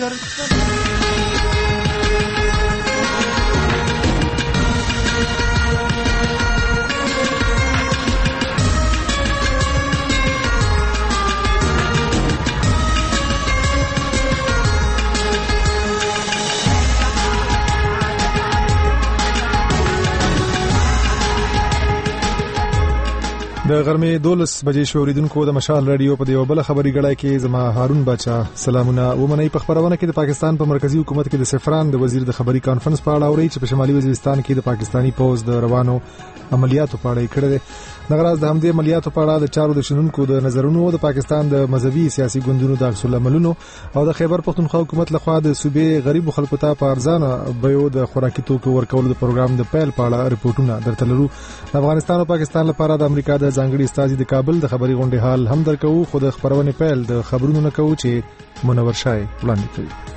د غرمې 12 بجې شوریدونکو د مشال رادیو په دیو بل خبري غړای کې زما هارون بچا سلامونه ومني په خبرونه کې د پاکستان په مرکزی حکومت کې د سفران د وزیر د خبري کانفرنس په اړه اوري چې په شمالي وزیرستان کې د پاکستانی پوز د روانو عملیاتو په اړه کړه. نغراز د همدې عملیاتو په اړه د چارو د شنونکو د نظرونو د پاکستان د مذهبي سیاسي ګوندونو د عکس العملونو او د خیبر پختونخوا حکومت لخوا د صوبې غریب خلکو ته په ارزانه بیو د خوراکي توکو ورکول د پروګرام د پیل په اړه ریپورتونه درته لرو. د افغانستان او پاکستان لپاره د امریکا د ځانګړي استازي د کابل د خبري غونډې حال هم درکو. خو د خبرونه پیل د خبرونو نه کوو چې منور شای وړاندې کوي.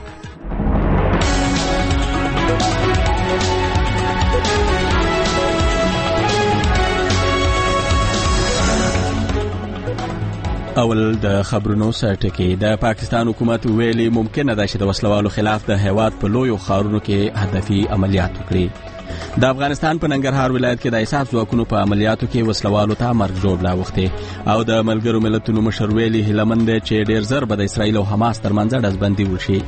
اول د خبرونو سرټکی د پاکستان حکومت ویلي ممکنه ده چې د وسلوالو خلاف د هیواد په لویو ښارونو کې هدفي عملیات وکړي. د افغانستان په ننګرهار ولایت کې د ایساف ځواکونو په عملیاتو کې وسلوالو ته مرګ جوړ راوخته او د ملګرو ملتونو مشر ویلي هیلمند چې ډیر زر به د اسرایل او حماس ترمنځ ډزبندي وشي.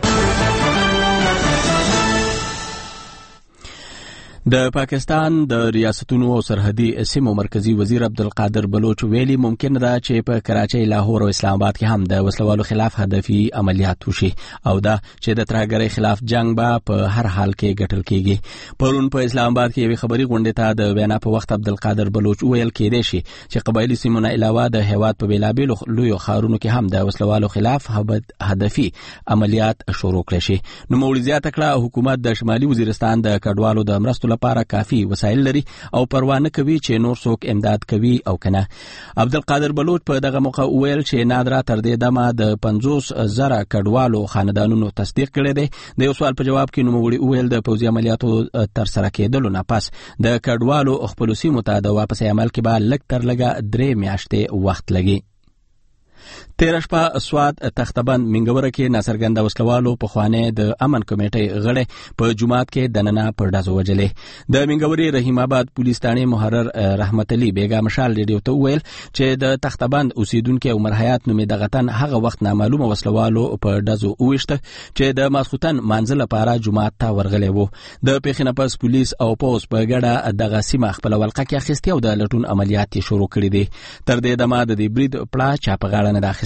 د پاکستان د ریاستونو او سرحدي سیمو مرکزی وزیر عبدالقادر بلوچ ویلي ممکن ده چې په کراچۍ، لاهور او اسلام آباد کې هم د وسلوالو خلاف هدفي عملیات وشي او دا چې د ترهګرۍ خلاف جنگ به په هر حال کې ګټل کیږي. پرون په اسلام آباد کې یو خبري غونډه ته د وینا په وخت عبدالقادر بلوچ ویل کېدی شي چې قبایلی سیمونه علاوه د هیواد په بیلابیلو لویو ښارونو کې هم د وسلوالو خلاف هدفي عملیات شروع کړي شي. نو مولوی زیاته کړه حکومت د شمالي وزیرستان د کډوالو د مرستو لپاره کافي وسایل لري او پروا نه کوي چې نور څوک امداد کوي او کنه. عبدالقادر بلوچ په دغه موقع ویل چې نادرا تر دې دمه د 50,000 کډوالو خاندانونو تصدیق کړي دي. د یو سوال په جواب کې نوموړي ویل د پوځي عملیاتو تر سره کېدلو نه پس د کډوالو خپل سیمو ته د واپس عمل کې به لږ تر لږه 3 میاشتې وخت لګي. تیره شپه سوات تختبند منګوره کې ناڅرګنده وسلوالو په خوانه د امن کمیټې غړي په جمعات کې دننه پر ډزو وجلې. د منګوري رحیم آباد پولیس ثاني محرر رحمت علي بیگا مشال ریډیو ته ویل چې د تختبند اوسیدونکو عمر حیات نومي دغتن هغه وخت نامعلومه وسلوالو په ډزو وښته چې د ماسختن منځل لپاره جمعات ته ورغلي وو. د پیښې نه پس پولیس او پوس په ګډه دغه سیمه خپل ولقه کې اخیستي او د لټون عملیات شروع کړي دي. تر دې دمه د دې برید پړه چا په غاړه نه داخسته.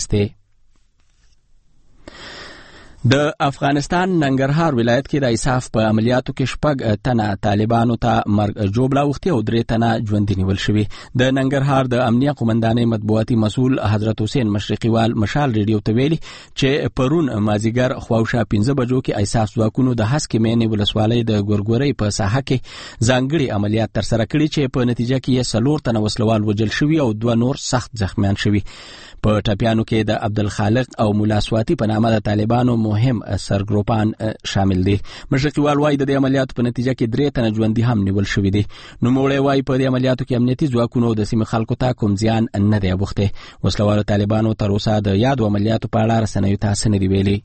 د افغانستان ننګرهار ولایت کې د ایساف په عملیاتو کې 6 تنه طالبانو ته مرګ جوړ وخته او 3 تنه ژوندۍ نیول شوی. د ننګرهار د امنیه قومندانۍ مطبوعاتي مسؤل حضرت حسین مشرقیوال مشال ریډیو ته ویلي چې پرون مازیګر خواوشا 15 بجو کې ایساف ځواکونو د هسکې مینې ولسوالۍ د ګورګورۍ په ساحه کې ځانګړي عملیات تر سره کړي چې په نتیجه کې یې 4 تنه وسلوال وجل شوی او 2 نور سخت زخمیان شوی. په ټاپیانو کې د عبدالخالق او مولا سواتی په نامه د طالبانو مهم سرګروپان شامل دي. مشرقیوال وايي د دې عملیاتو په نتیجه کې 3 تنه ژوندۍ هم نیول شوی دي. نو موړی وايي په دې عملیاتو کې امنیتي ځواکونو د سیمې خلکو ته کوم زیان نه دی اوښتی. وسلوالو طالبانو تر اوسه د یادو عملیاتو په اړه رسنیو ته څه نه دي ویلي.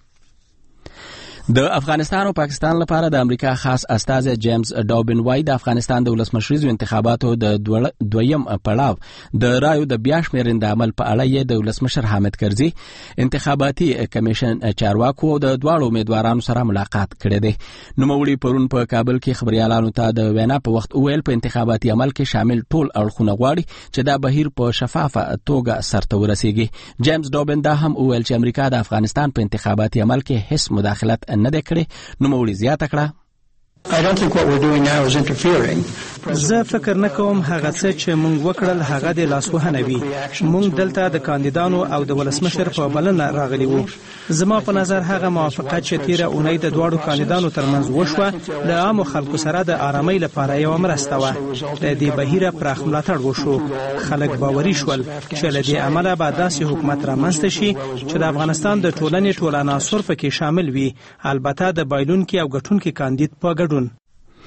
د افغانستان او پاکستان لپاره د امریکا خاص استازی جیمز ډاوبن وايي د افغانستان د ولسمشریزو انتخاباتو د دویم پړاو د رایو د بیا شمیرنې د عمل په اړه یې د ولسمشر حامد کرزي انتخاباتي کمیشن چارواکو او د دواړو امیدوارانو سره ملاقات کړی دی. نوموړي پرون په کابل کې خبريالانو ته د وینا په وخت ویل په انتخاباتي عمل کې شامل ټول اړخونه غواړي چې دا بهیر په شفافه توګه سرته ورسیږي. جیمز ډاوبن دا هم ویل چې امریکا د افغانستان په انتخاباتي عمل کې هیڅ مداخلت نه ده کړې. نو مولوی زیاته کړه I don't think what we're doing now is interfering. زه فکر نه کوم هغه څه چې موږ وکړل هغه د لاسوهنه وي. موږ دلته د کاندیدانو او د ولسمشر په بلنه راغلي وو. زما په نظر هغه موافقت چې تیره اونۍ د دواړو کاندیدانو ترمنځ وشوه د عامو خلکو سره د آرامۍ لپاره یو مرسته وه. د دې بهیره پراخ ملاتړ وشو. خلک باوري شول چې له دې عمله به داسې حکومت رامنځته شي چې د افغانستان د ټولنې ټول عناصر پکې شامل وي، البته د بایلونکي او ګټونکي کاندید په ګډون.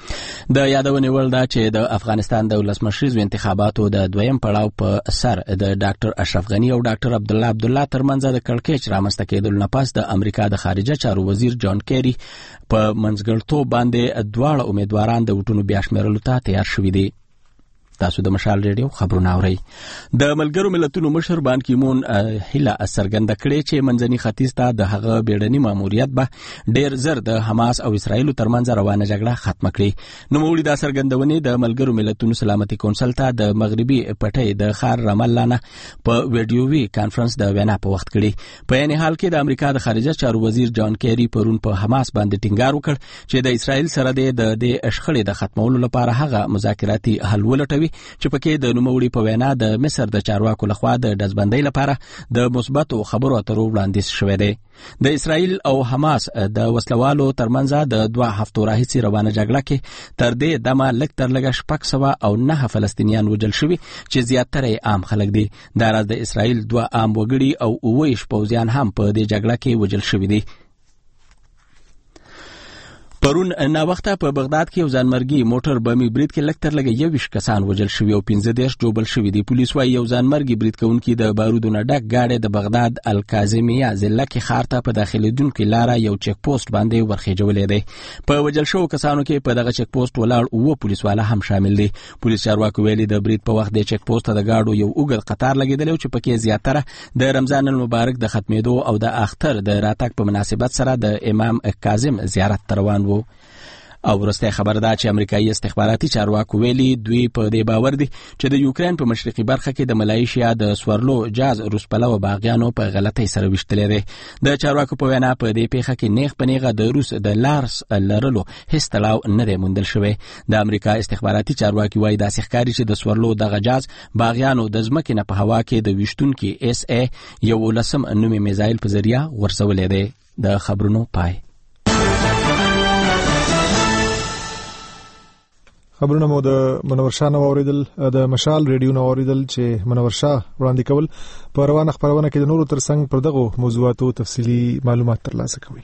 د یادونې وړ ده چې د افغانستان د ولسمشریزو انتخاباتو د دویم پړاو په سر د ډاکټر اشرف غنی او ډاکټر عبدالله ترمنځ د کړکېچ رامنځته کېدلو نه پس د امریکا د خارجه چارو وزیر جان کیری په منځګړیتوب باندې دواړه امیدواران د وټونو بیا شمیرلو ته تیار شوي دي. تاسو د مشال ریډیو خبرونه اورئ. د ملګرو ملتونو مشر بان کی مون هیله څرګنده کړې چې منځني ختیځ ته د هغه بیړني ماموریت به ډیر زر د حماس او اسرایل ترمنځ روانه جګړه ختم کړي. نو موږ د څرګندونې د ملګرو ملتونو سلامتي کونسل ته د مغربي پټي د خار راملانه په ویډیووي کانفرنس د وینا په وخت کړي. په یعنی حال کې د امریکا د خارجه چارو وزیر جان کیری پرون په حماس باندې ټینګار وکړ چې د اسرایل سره د شخړې د ختمولو لپاره هغه مذاکراتي حل ولټوي چې پکې د نوموړي په وینا د مصر د چارواکو لخوا د دزبندۍ لپاره د مثبتو خبرو اترو وړاندیز شوی دی. د اسرایل او حماس د وسلوالو ترمنځ د 2 هفتو راهیسې روانه جګړه کې تر دې دمه لږ تر لږه 609 فلسطینیان وژل شوي چې زیاتره عام خلک دي. دا راز د اسرایل 2 عام وګړي او 29 پوځیان هم په دې جګړه کې وژل شوي دي. پرون نا وخته په بغداد کې یو ځانمرګي موټر بمي برید کې لږ تر لږه 21 کسان وژل شوي او 15 جوړل شوي دي. پولیس وايي یو ځانمرګي برید کوونکي د بارودو نه ډک گاډي د بغداد الکاظمیه ضلع کې ښار ته په داخليدونکو لاره یو چک پوسټ باندې ورخېجولې دی. په وژل شوو کسانو کې په دغه چک پوسټ ولاړ او پولیس والا هم شامل دي. پولیس چارواکو ویلي د برید په وخت د چک پوسټ د گاډو یو اوږد قطار لګیدل چې پکې زیاتره د رمضان المبارک د ختمېدو او د اختر د راتګ په مناسبت سره د امام کاظم زیارت روان وو. او ورسته خبر ده چې امریکایي استخباراتي چارواکو ویلي دوی په دې باور دي چې د یوکرين په مشرقي برخه کې د ملایشیا د سورلو جاز روسپلو باغیانو په غلطۍ سره وشتلې دي. د چارواکو په وینا په دې پیښه کې نیغ پنیغه د روس د لارس لرلو هیڅ تړاو نه دی موندل شوی. د امریکا استخباراتي چارواکي وایي دا ښکاري چې د سورلو دغه جاز باغیانو د ځمکې نه په هوا کې د وشتونکو اس ای یو لسم نومي میزایل په ذریعہ ورسولې دي. د خبرونو پای. خبرونه مو د منور شاه نو اوریدل د مشال ریډیو نو اوریدل چې منور شاه وړاندې کول په روانه خبرونه کې د نورو ترڅنګ پر دغه موضوعاتو تفصيلي معلومات ترلاسه کوي.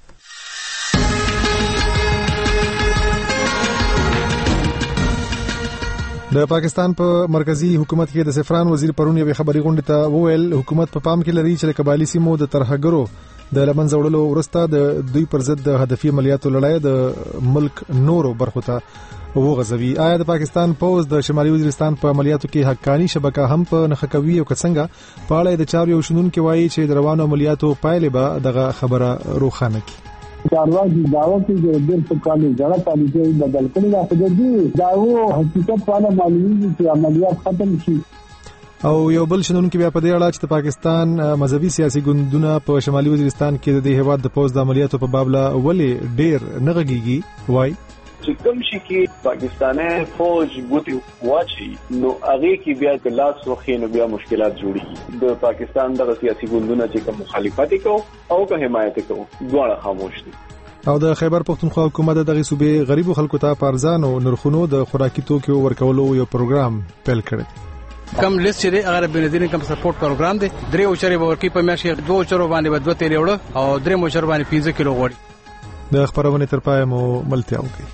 د پاکستان په مرکزی حکومت کې د سفران وزیر پرون یو خبري غونډه ته وویل حکومت په پام کې لري چې قبایلی سیمو د ترهګرو د لمن زوړلو ورسته د دوی پر ضد د هدفي عملیاتو لړۍ د ملک نورو برخو ته وغځوي. آیا د پاکستان پوز د شمالي وزیرستان په عملیاتو کې حقانی شبکه هم په نخښوي او څنګه په اړه د چارو شنون کې وایي چې د روانو عملیاتو پایلې به دغه خبره روښانه کړي. چارواکي دعوا کوي چې د کالي ځړه پالیسي بدل کړي دا څه دي دا و حقیقت په اړه معلومي چې عملیات ختم شي. او یو بل شنون کې بیا په دې اړه چې د پاکستان مذهبي سیاسي ګوندونه په شمالي وزیرستان کې د هیواد د پوز د عملیاتو په باب لا ولې ډیر نغږیږي وایي چې کوم شي کې پاکستاني فوج بوتي واچي نو هغه کې بیا د لاس وخې نو بیا مشکلات جوړي. د پاکستان د سیاسي ګوندونو چې کوم مخالفت کوي او که حمایت کوي دواړه خاموش دي. او د خیبر پختونخوا حکومت دغه صوبې غریبو خلکو ته پارزان او نرخونو د خوراکي توکو ورکولو یو پروګرام پیل کړی. کم لیست چې دی هغه بنزین کم سپورټ پروګرام دی. 3 اوچرې ورکی په میاشت 2 اوچرو باندې به 2 تیل وړو او 3 اوچر باندې 15 کیلو غوړي. د خبرونه تر پای مو ملتیا وکړي.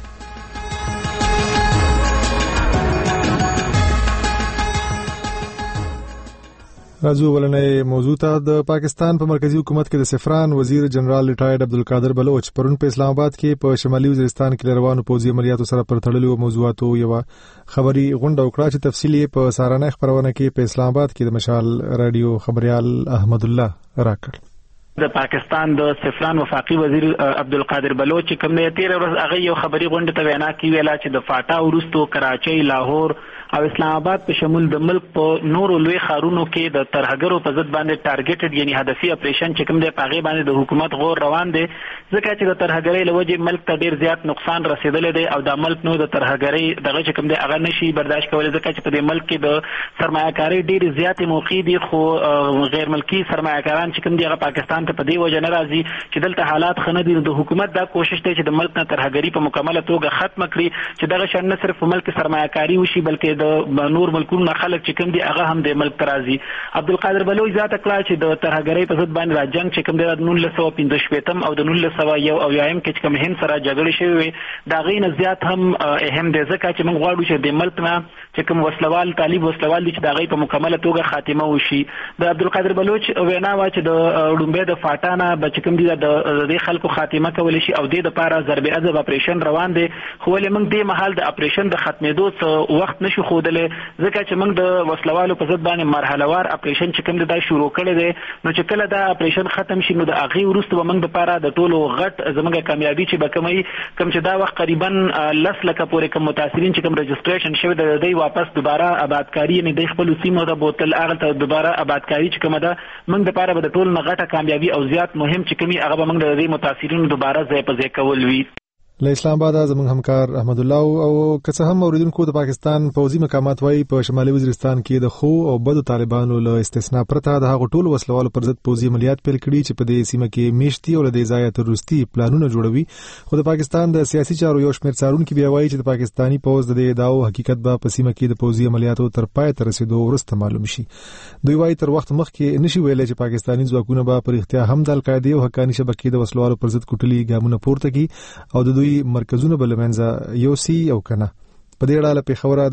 راځو ولنې موضوع ته. د پاکستان په مرکزی حکومت کې د سفران وزیر جنرال ریټایرډ عبدالقادر بلوچ پرون په اسلام آباد کې په شمالي وزیرستان کې روانو پوځي عملیاتو سره پر تړلو موضوعاتو یو خبري غونډه وکړه چې تفصیلی په سارانه خبرونه کې په اسلام آباد کې د مشال رادیو خبريال احمد الله راکړ. د پاکستان د سفران وفاقي وزیر عبدالقادر بلوچ کوم نه تیر ورځ هغه یو خبري غونډه ته وینا کوي ویلا چې د فاټا ورستو کراچۍ لاهور او اسلام آباد په شمول د ملک په نورو لوی ښارونو کې د ترهګرو په ضد باندې ټارګټډ یعنی هدفي اپریشن چې کوم دی پاغي باندې د حکومت غور روان دی ځکه چې د ترهګرۍ لوجه ملک ته ډیر زیات نقصان رسیدلی دی او د ملک نو د ترهګرۍ دغه چې کوم دی هغه نشي برداشت کولای ځکه چې په دې ملک کې د سرمایه‌کاري ډیر زیات موقع دي خو غیر ملکی سرمایه‌کاران چې کوم دی هغه پاکستان دلته په دې وجه نه راځي چې دلته حالات ښه نه دي. د حکومت دا کوشش دی چې د ملک نه ترهګري په مکمله توګه ختم کړي چې دغه شان نه صرف په ملک سرمایه‌کاري وشي بلکې د نور ملکونو نه خلک چې کوم دي هغه هم د ملک ته راځي. عبدالقادر بلوچ ذات کړه چې د ترهګرۍ په ضد باندې راجنګ چې کوم دی د 1915 او د 1901 کې کوم هند سره جګړې شوې وي دا غي نه زیات هم اهم دي ځکه چې موږ غواړو چې د ملک نه چې کوم وسلوال طالب وسلوال دي چې دا غي په مکمله توګه خاتمه وشي. د عبدالقادر بلوچ وینا وا چې د ډومبه د فاټانه بچ کوم دي د خلکو خاتمه کول شي او د لپاره ضرب عذاب اپریشن روان دي خو له موږ د محل د اپریشن د ختمېدو څخه وخت نشو خودلې ځکه چې موږ د وسلوالو په ضد باندې مرحله وار اپریشن چې کوم د شروع کړی دی نو چې کله دا اپریشن ختم شي نو د اغي ورسته به موږ د لپاره د ټولو غټ زموږه کامیابی چې بکمای کوم چې دا وخت تقریبا 10 لک پورې کوم متاثرین چې کوم رجسټریشن شوی د دې واپس دوباره آبادکاری نه د خپل سیمو د بوتل اغل ته دوباره آبادکاری چې کومه ده موږ د لپاره د ټول نغټه کامیابی او زیات مهم چې کومي هغه به موږ د دې متاثرین دوباره ځای په ځای کول وی. له اسلام آباد زموږ همکار احمد الله او که هم اوریدونکو د پاکستان پوځي مقامات وايي په شمالي وزیرستان کې د خو او بدو طالبانو له استثناء پرته د هغو ټولو وسلوالو پر ضد پوځي عملیات پیل کړي چې په دې سیمه کې میشتي او د ځای تروریستي پلانونه جوړوي. خو د پاکستان د سیاسي چارو یو شمېر څارونکو بیا وايي چې د پاکستانی پوځ د دې ادعاو حقیقت به په سیمه کې د پوځي عملیاتو تر پای ته رسیدو وروسته معلوم شي. دوی وايي تر وخت مخکې نشي ویلای چې پاکستانی ځواکونه به پر اختیار هم د القاعده او حقانی شبکې د وسلوالو پر ضد کوټلي ګامونه پورته کړي او د دوی مرکزونه لمنځه یو سی او کنه. په دې اړه په خبره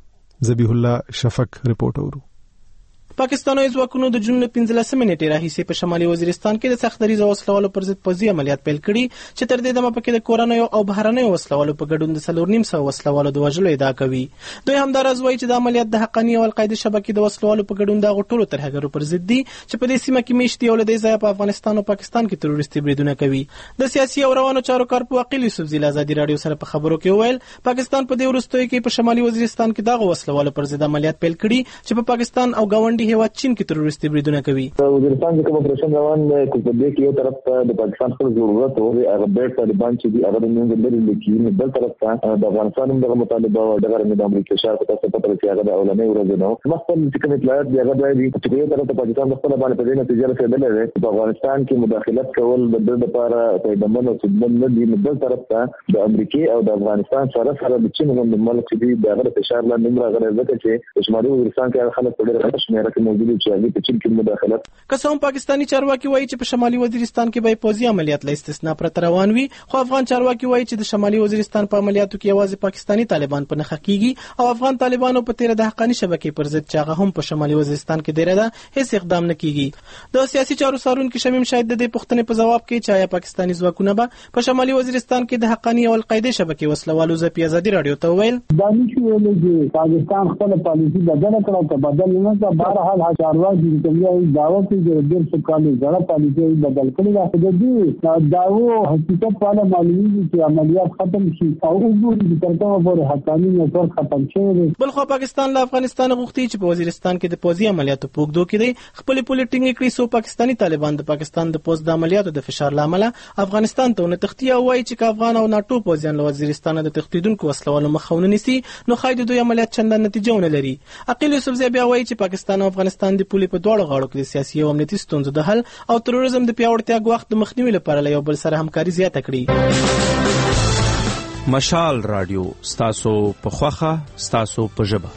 د ذبیح الله شفق رپورټ اورو. پاکستاني ځواکونو د جون 15 نیټې راهیسې په شمالي وزیرستان کې د سختدریزو وسلوالو پر ضد پوځي عملیات پیل کړي چې تر دې دمه پکې د کورنیو او بهرنیو وسلوالو په ګډون د 4.5 وسلوالو د وژلو ادعا کوي. دوی هم دا راز وایي چې د عملیات د حقانی او القاعده شبکې د وسلوالو په ګډون د غټولو ترهګرو پر ضد دي چې په دې سیمه کې میشتي او د ځای په افغانستان او پاکستان کې تروریستي بریدونه کوي. د سیاسي او روانو چارو کارپو عقیل یوسفزی له آزادي رادیو سره په خبرو کې وویل پاکستان په دې وروستیو کې په شمالي وزیرستان کې د وسلوالو پر ضد عملیات پیل کړي چې په پاکستان او گاونډي هیواد چین کې تروریستي بریدونه کوي. وزیرستان کې کوم اپریشن روان دی کوم دې کې یو طرف ته د پاکستان خپل ضرورت او هغه بیت طالبان چې دی هغه د موږ لري لیکي بل طرف ته د افغانستان د مطالبه او د غرب د امریکا شاته تاسو په تر کې هغه د اولنې ورځ نو مخکې چې کوم اطلاعات دی هغه دی چې یو طرف ته پاکستان خپل باندې په دې نتیجه رسیدلې په افغانستان کې مداخلت کول د دې لپاره په دمن او صدمن نه دی بل طرف ته د امریکا او د افغانستان سره د چین د ملک دی د هغه فشار لاندې راغلی ځکه چې شمالي وزیرستان کې خلک په ډېر شمېر کې موجود دي چې په چین کې مداخلت قسم پاکستانی چارواکي وایي چې په شمالي وزیرستان کې به پوځي عملیات له استثناء پرته روان وي خو افغان چارواکي وایي چې د شمالي وزیرستان په عملیاتو کې یوازې پاکستانی طالبان په نخښه کیږي او افغان طالبانو په تیر د حقانی شبکې پر ضد چې هغه هم په شمالي وزیرستان کې ډیره ده هیڅ اقدام نه کیږي. د سیاسي چارو څارونکو شمیم شاهد د دې پوښتنې په جواب کې چې آیا پاکستانی ځواکونه به په شمالي وزیرستان کې د حقانی او القاعده شبکې وسلوالو ځپي آزادي رادیو ته ویل دا نشي ویل چې پاکستان خپل پالیسي بدل کړه ته بدل نه کا بهرحال چارواکي د دعوه کوي د ډېر څه کال زړه پالیسي بدل کړي دا د داو حقیقت په اړه معلومي چې عملیات ختم شي او وګوري چې ترته به حقانی نه ختم شي. بل خو پاکستان له افغانستان غوښتي چې په وزیرستان کې د پوځي عملیاتو پوښتنه کړي خپل پولیټینګ کړي سو پاکستانی طالبان د پاکستان د پوځ د عملیاتو د فشار لامل افغانستان ته نه تختی او وایي چې افغان او ناتو پوځیان له وزیرستان د تخدیدونکو وسلوالو مخاونه نيسي نو خاید دوی عملیات چندان نتیجه ونه لري. عقیل یوسفزی بیا وایي چې پاکستان او افغانستان د پولې په دوړو غاړو کې سیاسي او امنیتي ستونزو د حل او تروریزم د پیاوړتیا غوښت د مخنیوي لپاره یو بل سره همکاري زیاته کړي. مشال رادیو ستاسو په خوخه ستاسو په ژبه.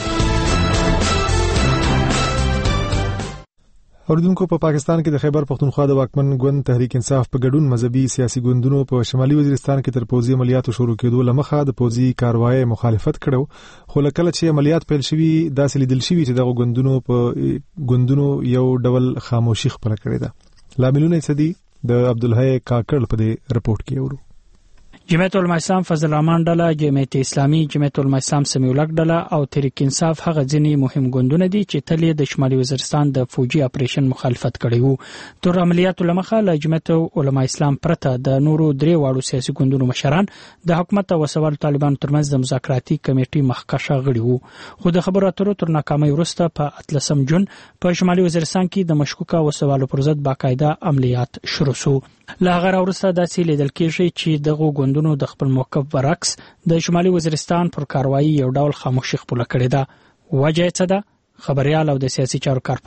اوردونکو په پاکستان کې د خیبر پختونخوا د واکمن ګوند تحریک انصاف په ګډون مذهبي سیاسي ګوندونو په شمالي وزیرستان کې تر پوځي عملیاتو شروع کېدو لمخه د پوځي کاروایی مخالفت کړو خو لکه چې عملیات پیل شوي داسې لیدل شوي چې دغه ګوندونو یو ډول خاموشي خپل کړې ده. لاملونه څه دي د عبدالحی کاکړ په دې رپورت کې اورو. جمعیت علماء اسلام فضل الرحمن ډله، جمعیت اسلامي، جمعیت علماء اسلام سمیع الحق ډله او تحریک انصاف هغه ځینې مهم ګوندونه دي چې تل د شمالي وزیرستان د فوجي اپریشن مخالفت کړی وو. تر عملیاتو لمخه له جمعیت علماء اسلام پرته د نورو درې واړو سیاسي ګوندونو مشران د حکومت او وسوال طالبانو ترمنځ د مذاکراتي کمیټې مخکشه غړي وو. خو د خبرو اترو تر ناکامۍ وروسته په 13 جون په شمالي وزیرستان کې د مشکوکه وسوالو پر ضد باقاعده عملیات شروع شو. له هغه وروسته داسې لیدل کېږي چې دغه ګوندونو د خپل موقف برعکس د شمالي وزیرستان پر کاروایی یو ډول خاموشي خپل کړی ده. وجه څه ده؟ خبريال او د سیاسي چارو کارپو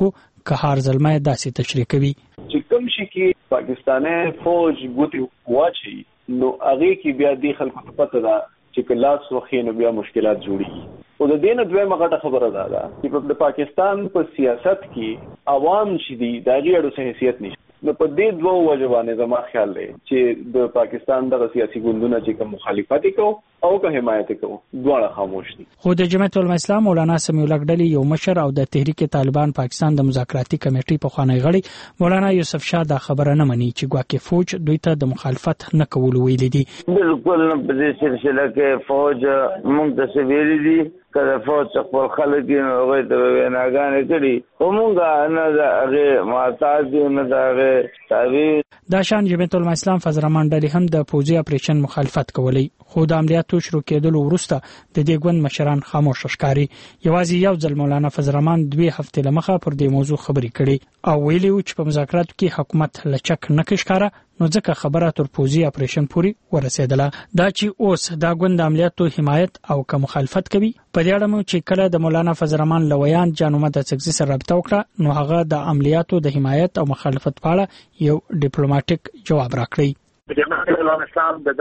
قهار زلمه داسې تشریح کوي چې کوم شي کې پاکستاني فوج ګوتی واچي نو هغه کې بیا د خلکو په پته ده چې کلاس وخینو بیا مشکلات جوړي او د دینه دویمه غټه خبره ده چې د پاکستان په سیاست کې عوام چې دي د غیړو څه حیثیت نشي نو په دې دوه وجوانه زما خیال دی چې د پاکستان د سیاسي ګوندونو چې کوم مخالفت کوي او که حمایت کوي دواړه خاموش دي خو د جمعیت العلماء اسلام مولانا سمیع الله ډلی یو مشر او د تحریک طالبان پاکستان د مذاکراتي کمیټې په خوانی غړي مولانا یوسف شاه دا خبره نه مني چې ګواکې فوج دوی ته د مخالفت نه کول ویل دي بالکل په دې سلسله کې فوج موږ ته ویلي دي کله فوج خپل خلک یې هغه ته ویناګانې کړي همغه نه هغه معتاد نه هغه تعویض دا شان جمعیت العلماء اسلام فضل الرحمن ډلی هم د پوځي اپریشن مخالفت کولی خو د عملیاتو شروع کېدلو وروسته د دې ګوند مشران خاموش ښکاري یوازې یو ځل مولانا فضل الرحمن 2 هفتې لمخه پر دې موضوع خبرې کړي او ویلي و چې په مذاکراتو کې حکومت لچک نه کښکاره نو ځکه خبره تر پوځي اپریشن پوري ورسېدله دا چې اوس دا ګوند عملیاتو حمایت او که مخالفت کوي په دې اړه چې کله د مولانا فضل الرحمن لویان جانومه د سکزي سره رابطه وکړه نو هغه د عملیاتو د حمایت او مخالفت په اړه یو ډیپلوماټیک جواب راکړی جمعیت علماء اسلام د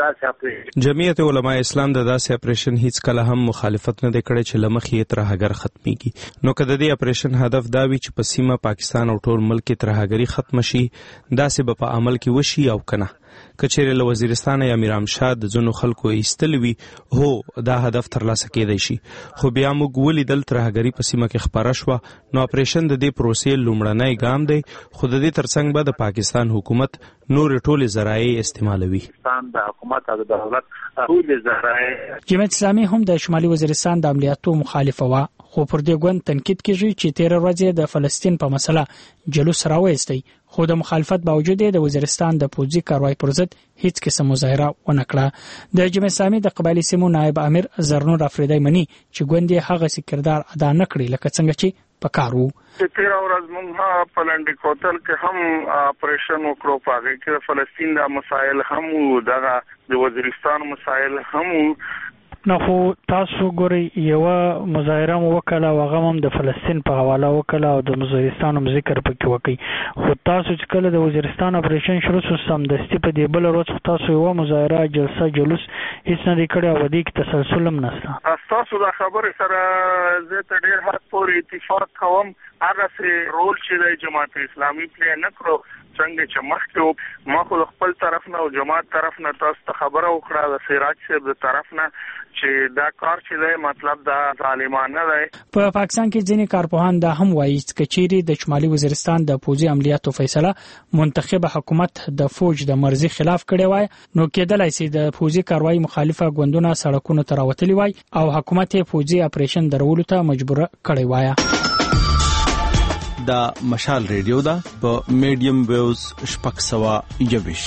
داسې اپریشن هیڅ کله هم مخالفت نه کړي چې لمخې ترهګر ختميږي نو کله د دې اپریشن هدف دا وي چې په سیمه پاکستان او ټول ملک ترهګری ختم شي داسې په عمل کې وشي او کنه کچېره له وزیرستان یا میرام شاه د زونو خلکو ایستلوي هو دا هدف ترلاسه کېدای شي خو بیا موږ ولیدل ترهګری په سیمه کې خبره شو نو اپریشن د دې پروسې لومړنی ګام دی خو د دې ترڅنګ به د پاکستان حکومت نور ټول ذرایع استعمالوي پاکستان د حکومت او د دولت ټول ذرایع جمعیت اسلامي هم د شمالي وزیرستان د عملیاتو مخالفه و خو پر دې ګوند تنقید کیږي چې 13 ورځې د فلسطین په مسله جلوس راوېستي خو د مخالفت باوجود د وزیرستان د پوځي کاروای پر ضد هیڅ قسم مظاهره ونه کړه د جمعیت اسلامي د قبایلی سیمو نائب امیر زرنور افریدی منی چې ګوند هغه سکردار ادا نه کړی لکه څنګه چې پکارو 13 ورځ موږ په لنډ کوتل کې هم اپریشن وکړو پاګه کې فلسطین د مسایل هم د وزیرستان مسایل هم نو خو تاسو ګوري یو مظاهره وکړه او هغه هم د فلسطین په حواله وکړه او د وزیرستان هم ذکر پکې وکړي خو تاسو چې کله د وزیرستان اپریشن شروع شو سمدستي په دې بل ورځ تاسو یو مظاهره جلسه جلوس هیڅ نه کړی او دې کې تسلسل هم نشته تاسو دا خبره سره زه ته ډیر حد پورې اتفاق کوم هغه سي رول چې د جماعت اسلامي پلی نه کړو څنګه چې مخکې ما خو خپل طرف نه او جماعت طرف نه تاسو ته خبره وکړه د سراج صاحب د طرف نه چې دا کار چې دی مطلب دا ظالمانه دی په پاکستان کې ځینې کارپوهان دا هم وایي چې چیرې د شمالي وزیرستان د پوځي عملیاتو فیصله منتخب حکومت د فوج د مرزي خلاف کړي وای نو کېدلای شي د پوځي کاروایی مخالفه ګوندونه سړکونو ته راوتلي وای او حکومت پوځي اپریشن درولو ته مجبور کړي وای دا مشال ریډیو دا په میډیم ویوز شپږ سوه یویش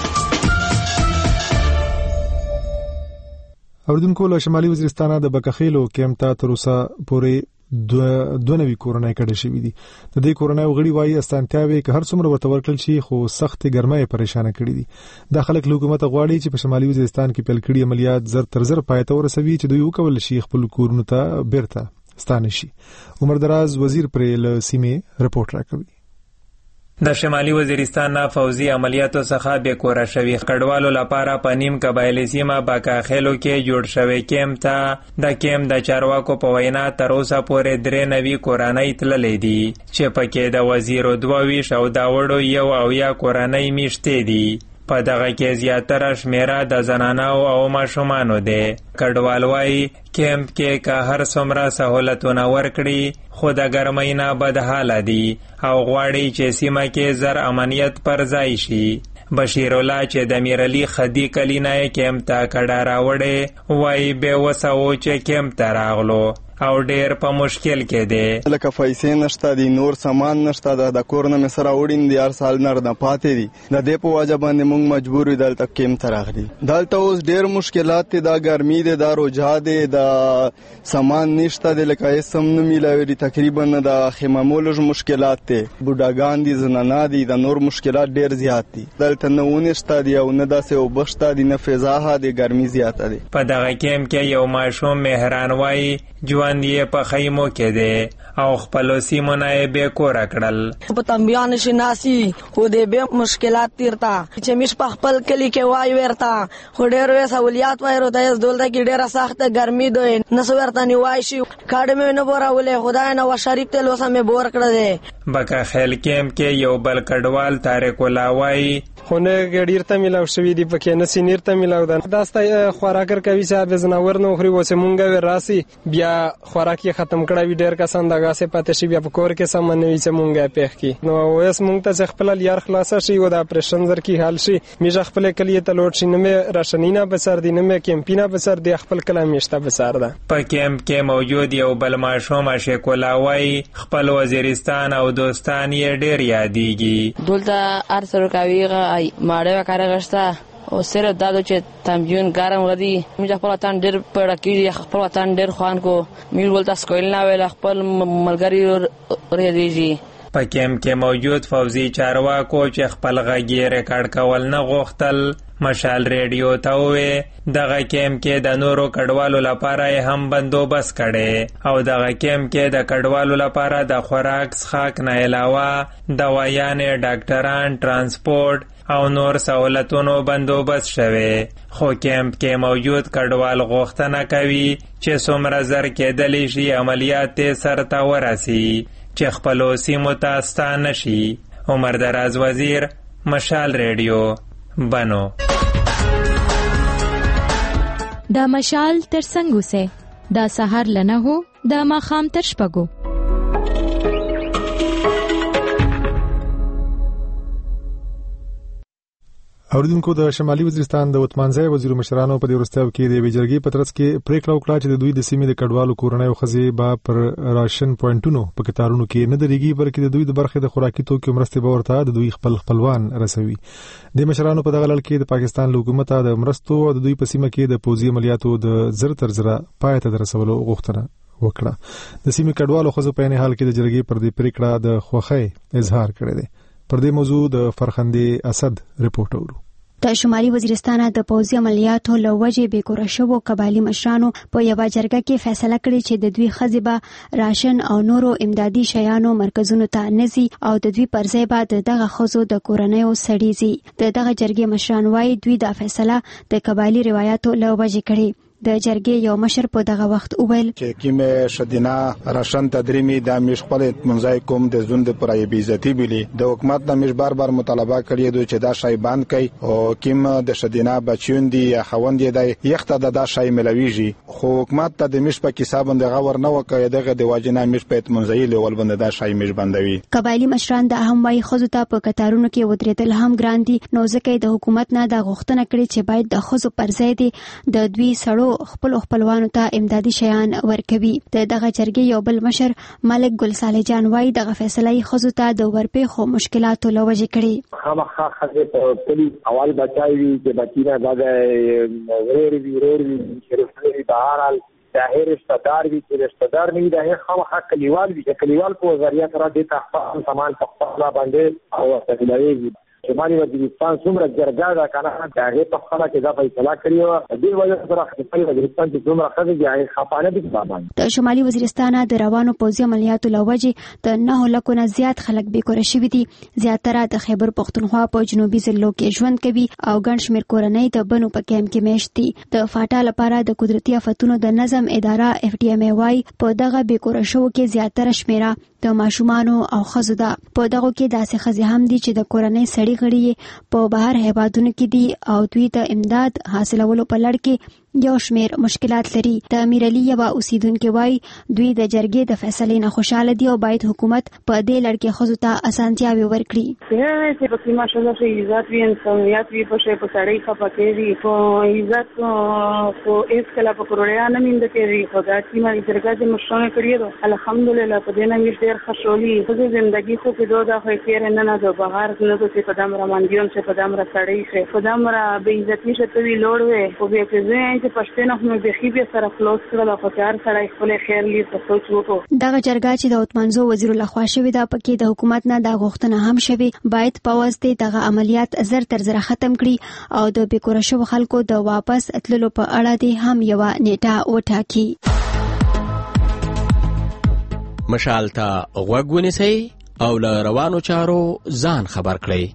اوردونکو له شمالي وزیرستان د بکخیلو کېم ته تر اوسه پورې دوه نوي کورونای کډه شوې دي د دې کورونای غړي وایي استانتیاوي که هر څومره ورته ورکل شي خو سخت ګرمۍ پریشان کړي دي د خلک حکومت غواړي چې په شمالي وزیرستان کې پیل کړي عملیات زر تر زر پاتې ورسوي چې دوی وکول شي خپل کورونو ته بیرته ستانشي عمر دراز وزیر پر له سیمه رپورت راکوي د شمالي وزیرستان نه فوزي عملیاتو څخه به کورا شوی کډوالو لپاره په نیم قبایلی سیمه باکاخېلو کې جوړ شوی کېم ته د کېم د چارواکو په وینا تر اوسه پورې 3 نوي کورانۍ تللې دي چې پکې د وزیر 22 او دا وړو یو او یا کورانۍ میشته دي په دغه کې زیاتره شمیره د زنانو او ماشومانو ده کډوال وایي کیمپ کې که هر څومره سہولتونه ورکړي خو د ګرمۍ نه بدحاله دي او غواړي چې سیمه کې زر امنیت پر ځای شي بشیر الله چې د میرعلی خدی کلینای کیمپ ته کډه راوړې وایي به وسو چې کیمپ ته راغلو او ډیر په مشکل کې دی لکه پیسې نشته دي نور سامان نشته د کور نه مسره وړین دي هر سال نه پاتې دي د دې په وجه باندې موږ مجبور یو دلته کېم ته راغلي دلته اوس ډیر مشکلات دي د ګرمي دي د روجا دي د سامان نشته دي لکه سم نه میلاوي تقریبا د خیممولو مشکلات دي بوډاګان دي زنانا دي د نور مشکلات ډیر زیات دي دلته نه ونشته دي او نه داسې او بشته دي نه فضا دي ګرمي زیاته دي په دغه کېم کې یو ماشوم مهران وایي ژوند ژوند یې په خیمو کې دی او خپلو سیمو نه یې بې کوره کړل. په تنبیان شناسي خو دې بې مشکلات تیرتا چې مش په خپل کلی کې وای ورتا خو ډېر وې سہولیات وایرو د دولت کې ډېره سخت ګرمي دوی نسو ورته نیوای شي کاډ مې نه بورولې خدای نه شریف ته لوسه مې بور کړل دی. بکا خیل کېم کې یو بل کډوال طارق الله وایي خونه ګډیر ته ملاو شوی دی پکې نه سینیر ته ملاو ده داسته خوراکر کوي چې به زناور نو خوري وسه مونږه راسي بیا خوراک یې ختم کړی وی ډیر کسان دغه سه پاتې شي بیا په کور کې سمنوي چې مونږه پېخ کی نو اوس مونږ ته خپل لیار خلاص شي او د اپریشن زر کی حال شي میږه خپل کلیه ته لوټ شي نه مې راشنینا بسر دی نه مې کیمپینا بسر دی خپل کلام میشته بسر ده. په کیمپ کې موجود یو بل ماشوم عاشق ولاوي خپل وزیرستان او دوستان یې ډیر یادېږي. دلته ارسر کاویغه ماړه کارغشته او سره دادو چې تمجون ګرم غدي موږ خپل وطن ډېر پړکې خپل وطن ډېر خوان کو موږ ولته سکول نه ویل خپل ملګری ریږي. په کیمپ کې موجود فوزي چارواکو چې خپل غږی ریکارډ کول نه غوښتل مشال ریډیو ته وې دغه کیمپ کې د نورو کډوالو لپاره هم بندوبست کړي او دغه کیمپ کې د کډوالو لپاره د خوراک څښاک نه علاوه دوايانې ډاکټران ترانسپورت او نور سہولتونو بندوبست شوه. خو کیمپ کې موجود کډوال غوښتنه کوي چې څومره زر کېدلی شي عملیات سرته ورسي چې خپلو سیمو ته ستانه شي. عمر دراز وزیر مشال ریډیو بنو. دا مشال تر څنګه سه دا سحر لنه هو دا ماخام تر شپګو. اوریدونکو د شمالي وزیرستان د وتمانځای وزیر مشرانو په ورستیو کې د ویجرګي پترڅ کې پریکړه وکړه چې د دوی د سیمې د کډوالو کورنۍ خزي با پر راشن پوینټونو په کتارونو کې نه درېږي بلکې د دوی د برخې د خوراکي توکو مرستې به ورته د دوی خپلوان رسوي. د مشرانو په دغه لړ کې د پاکستان حکومت د مرستو او د دوی په سیمه کې د پوځي عملیاتو د زر تر زره پای ته رسولو غوښتنه وکړه. د سیمې کډوالو خزو په نه حال کې د جرګې پر دې پریکړه د خوښۍ اظهار کړی دی. پر دې موضوع د فرخندې اسد رپورټ اورو. د شمالي وزیرستان د پوځي عملیاتو لوجې بیکوره شوو قبایلی مشرانو په یو جرګه کې فیصله کړې چې د دوی خزيبه راشن او نورو امدادي شیانو مرکزونو ته نزي او د دوی پر ځای به دغه خزو د کورنیو سړيزي. دغه جرګې مشران وايي دوی د فیصله د قبایلی روایتو لوجې کړي. د جرګې یو مشر په دغه وخت وویل چې کیمه شدینا راشن تدریمی د مش خپل منځای کوم د ژوند پر ای بیزتی بلی د حکومت د مش بار مطالبه کړی دوی چې دا شای بند کړي او کیمه د شدینا بچون دی خوند دی یخته د شای ملویږي خو حکومت ته د مش په حساب د غور نه وکړي دغه د واجنه مش په منځای لول بند دا شای مش بندوي. قبایلی مشران د هم وايي خزو ته په کتارونو کې ودرېدل هم ګران دي نو ځکه د حکومت نه د غوښتنه کړي چې باید د خزو پر ځای دي د دوی سړو خپلوانو ته امدادي شیان ورکوي. دغه جرګې یو بل مشر ملک ګل صالح جان وايي دغه فیصله خزو ته د ورپېخو مشکلاتو لوجې کړي. خامخا خزه په کلی اول بچایي چې بچینا دغه ورور شریف بهرال ظاهر رشتہدار وی چې رشتہدار نه دی خامخا کلیوال وی چې کلیوال په ذریعہ سره د تحفظ سامان په خپل باندې او تقلیدي شمالي وزیرستان څومره جرګه دا کنه هغه په خپل کې دا فیصله کړی او د وجه سره خپل وزیرستان چې څومره خزه دی هغه خپانه دي بابان. د شمالي وزیرستان د روانو پوځي عملیاتو لوجې د 9 لکه نه زیات خلک بیکوره شوي دي. زیاتره د خیبر پختونخوا په جنوبي ضلعو کې ژوند کوي او ګڼ شمېر کورنۍ د بنو په کیمپ کې میشت دي. د فاټا لپاره د قدرتي آفتونو د نظم اداره FDMA وايي په دغه بیکوره شوو کې زیاتره شمیره د ماشومانو او خزو ده. په دغه کې داسې خزې هم دي چې د کورنۍ سړي غړي په بهر هیوادونو کې دي او دوی د امداد حاصلولو په لړ کې یو شمیر مشکلات لري. د امیر علي یو اوسیدونکو وايي دوی د جرګې د فیصلې نه خوشاله دي او باید حکومت په دې لړ کې خزو ته اسانتیاوي ورکړي. چې په سیمه شوه چې عزت وي انسانیت وي په شی په سړی خپکه وي په عزت کو اس کله په کوریا نه مند کې خدا چې ما جرګه د مشرانو کړی الحمدلله په دې نه مې ډېر خوشحالي په ژوندۍ خو په دوه د خیر نه نه د بهر نه د په دم رمانډیون چې په دم را سړی په دم را به عزت نشته وی لوړ وي په دې کې چې پښتنه هم به خي به سره خلاص کړل او خطر سره خپل خیر لې په سوچ وکړو. دغه جرګه چې د عثمانزو وزیر الله خواشه دا پکې د حکومت نه د غوښتنه هم شوي باید په واسطه دغه عملیات زر تر زر ختم کړي او د بیکوره شو خلکو د واپس اتللو په اړه دې هم یو نیټه وټاکي. مشال ته غوږ ونیسئ او له روانو چارو ځان خبر کړئ.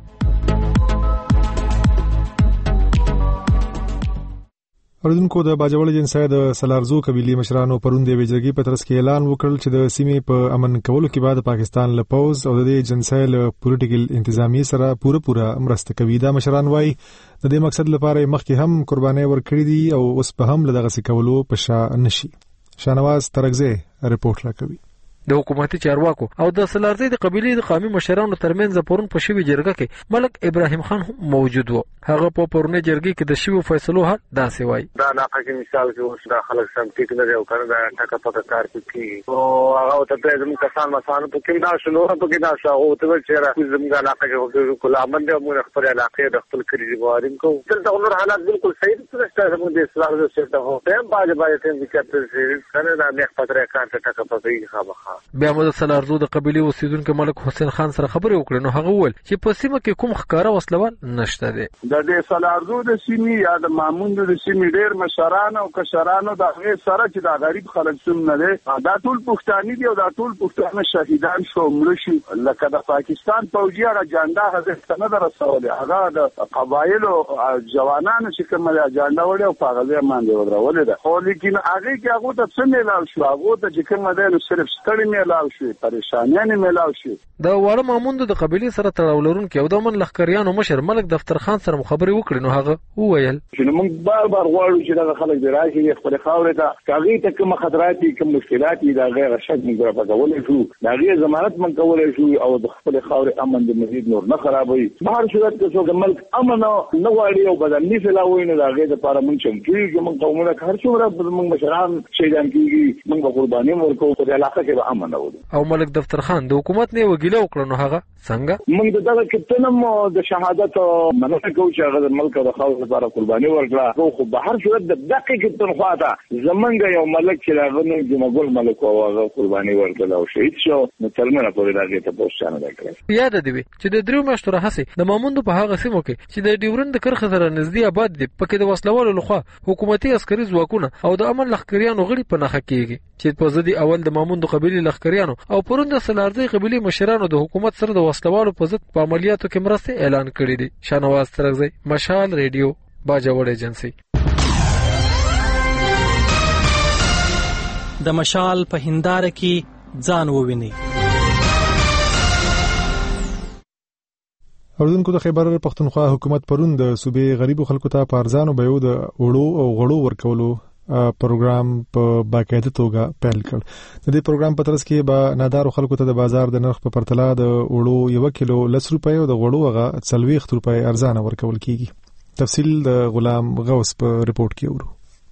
اوریدونکو د باجوړ جنسای د سلارزو قبيلي مشرانو پرون د ویجرګي په ترڅ کې اعلان وکړ چې د سیمې په امن کولو کې بعد پاکستان له پوز او د جنسای له پولیټیکل انتظامی سره پوره مرسته کوي. دا مشران وایي د دې مقصد لپاره مخکې هم قرباني ورکړي دي او اوس په هم له دغه کولو په شا نشي. شانواز ترغزه رپورت راکوي. د حکومتي چارواکو او د سلارزي د قبيلي د قومي مشرانو ترمنځ پرون په شوی جرګه کې ملک ابراهيم خان موجود و. هغه په پرونی جرګه کې د شوی فیصلو حق داسې وایي. دا علاقه کې مثال کې اوس د خلک سم ټیک نه دی او کنه دا ټاکه پکا کار کوي او هغه ته زموږ کسان مسانو په کې دا شنو په کې دا شاو ته چې را زموږ علاقه کې کول عمل دی موږ خپل علاقه د خپل کړي واریم کو دلته نور حالات بالکل صحیح دي چې زموږ د اسلام د سیټه هو په باندې ته وکړل چې کنه دا نه پاتره کار ته ټاکه پکې خامخا. بیا موږ سلارزو د قبيلي اوسیدونکو ملک حسین خان سره خبرې وکړې نو هغه وویل چې په سیمه کې کوم ښکارا وسلوال نشته دی. د سلارزو د سیمې یا د ماموند د سیمې ډېر مشران او کشرانو د هغه سره چې د غریب خلک سم نه دي دا ټول پښتاني دي او دا ټول پښتانه شهیدان شو مړ شي لکه د پاکستان فوجي هغه جاندا هغه نه درسول هغه د قبایلو جوانانو چې کوم جاندا وړي او په هغه باندې ودرول دي خو لیکن هغه کې هغه ته څه ملاو شو هغه ته چې کوم ده نو صرف ستړي ملاو شو پریشانیاں ملاو شي. د واړه ماموند د قبيلي سره تړاو لرونکي او د من لخکریانو مشر ملک دفتر خان سره خبرې وکړې نو هغه وویل چې موږ بار غواړو چې دا خلک دی راځي خپل خاورې ته کاغی ته کوم خطرات کوم مشکلات دا غیر شک موږ په کولای شو دا غیر ضمانت من کولای شو او د خپل خاورې امن د مزید نور نه خرابوي. بهر صورت کې څو د ملک امن نه غواړي او بدلنی فلاوي نه دا غیر لپاره موږ چمکیږو موږ قومونه هر څومره موږ مشران شهیدان کیږي موږ قرباني ورکو په علاقه کې امن نه ولې. او ملک دفتر خان د حکومت نه وګیله وکړ نو هغه څنګه موږ دغه کتنم د شهادت مننه کوو چې هغه ملک د خاور لپاره قرباني ورکړه خو به هر صورت د دقیق تنخواته زمونږ یو ملک چې هغه نو جمعګل ملک او هغه قرباني ورکړه او شهید شو نو ترمنه پورې راځي ته پوښتنه وکړه. یاد دی چې د دریو میاشتو راهسي د ماموند په هغه سیمو کې چې د ډیورند کرخه سره نږدې آباد دي پکې د وسلوالو لخوا حکومتي عسکري ځواکونه او د امن لخکریانو غړي په نخښه کېږي چې په ځدی اول د ماموند قبيلي لخکریانو او پرون د سلارزي قبيلي مشرانو د حکومت سره د وسلوالو په ضد په عملیاتو کې مرسته اعلان کړی دی. شانواز ترغزی مشال ریډیو باجوړ ایجنسی. د مشال په هنداره کې ځان وویني. اوردونکو د خیبر پختونخوا حکومت پرون د صوبې غریبو خلکو ته په ارزانو بیو د وړو او غړو ورکولو پروګرام په باقاعده توګه پیل کړ. د دې پروګرام په ترڅ کې به نادارو خلکو ته د بازار د نرخ په پرتله د وړو 1 کیلو 10 روپۍ او د غړو هغه 40 روپۍ ارزانه ورکول کیږي. تفصیل د غلام غوث په رپورت کې ورو.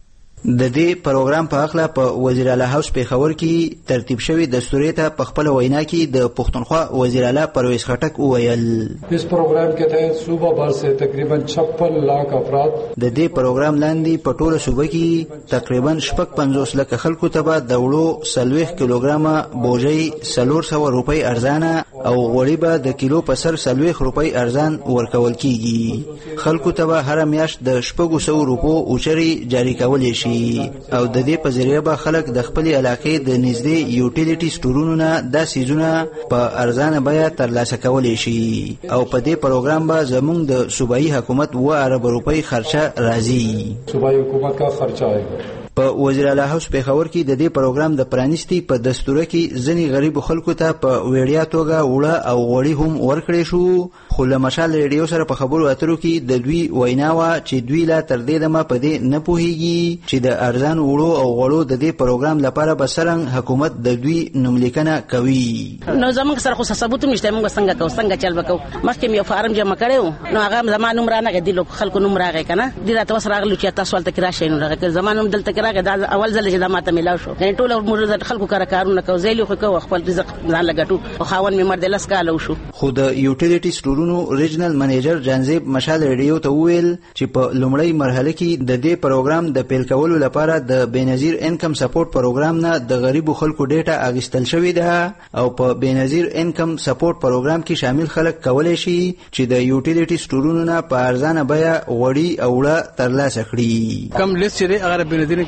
د دې پروګرام په اخلا په وزیر اعلی هاوس پیښور کې ترتیب شوی دستوري ته په خپل وینا کې د پښتونخوا وزیر اعلی پرویز خټک وویل اس پروګرام کې تحت صوبہ بھر سے تقریبا 56 लाख افراد د دې پروګرام لاندې په ټوله صوبه کې تقریبا 55 لک خلکو ته به د وړو 40 کیلوګرام بوجي 400 روپۍ ارزانه او غوړي به د کیلو په سر 40 روپۍ ارزان ورکول کیږي. خلکو ته به هر میاشت د 700 روپو اوچري جاری کول شي او د دې په ذریعہ به خلک د خپل علاقې د نږدې یوټیلیټي سټورونو نه د سیزونه په ارزانه بیه ترلاسه کولی شي او په دې پروګرام به زموږ د صوبایي حکومت 2 ارب روپۍ خرچه راځي. صوبایي حکومت کا خرچه آئے. په وزیر اعلی هاوس پیښور کې د دې پروګرام د پرانیستی په دستور کې ځنی غریب خلکو ته په ویډیا توګه وړه او غوړي هم ورکړې شو خو له مشال ریډیو سره په خبرو اترو کې د دوی ویناوه چې دوی لا تر دې دمه په دې نه پوهیږي چې د ارزان وړو او غوړو د دې پروګرام لپاره به څنګه حکومت د دوی نوملیکنه کوي. نو زموږ سره خو ثبوت نشته موږ څنګه چل وکړو مخکې یو فارم جمع کړو نو هغه زمانه نوم را نه غدي خلکو نوم راغی کنه دې راته وسره راغلو چې تاسو ولته کرا شي نو راغی زمانه دلته دا اول ځل چې د ماته ملاو شو یعنی ټول مرزه خلکو کارونه کوي زیلی خو کو خپل رزق ځان لګټو او خاون می مرد لاس کالو شو. خو د یوټیلیټي سټورونو ریجنل منیجر جانزیب مشال ریډیو ته ویل چې په لومړی مرحله کې د دې پروګرام د پیل کولو لپاره د بینظیر انکم سپورټ پروګرام نه د غریبو خلکو ډیټا اغستل شوې ده او په بینظیر انکم سپورټ پروګرام کې شامل خلک کولای شي چې د یوټیلیټي سټورونو نه په ارزانه بیه وړي او وړه ترلاسه کړي. کم لیست چې هغه بینظیر انکم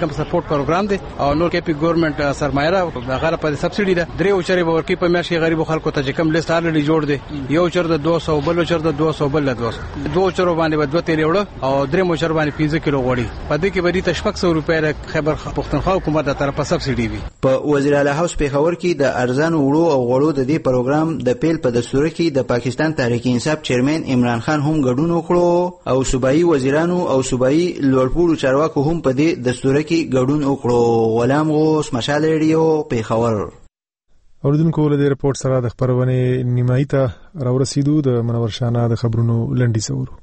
انکم سپورټ پروګرام دی او نور کې پی ګورنمنت سرمایه را هغه په سبسيډي ده درې اوچري ورکی په میاشي غریب خلکو ته چې کم لیست الریډي جوړ دی یو چر د 200 بل چر د 200 بل د 200 دوه چر باندې د 2 تیل وړو او درې موچر باندې 15 کیلو غوړي په دې کې به د 600 روپۍ خبر پښتونخوا حکومت تر په سبسيډي وي په وزیر اعلی هاوس پیښور کې د ارزان وړو او غوړو د دې پروګرام د پیل په دستور کې د پاکستان تحریک انصاف چیرمن عمران خان هم ګډون وکړو او صوبایي وزیرانو او صوبایي لوړپوړو چارواکو هم په دې دستور کې ګډون وکړو. غلام غوث، مشال ریډیو، پیښور. اوریدونکو له دې رپورټ سره د خبرونه نیمایي ته راورسېدو. د منور شانه د خبرونو لنډي څورو.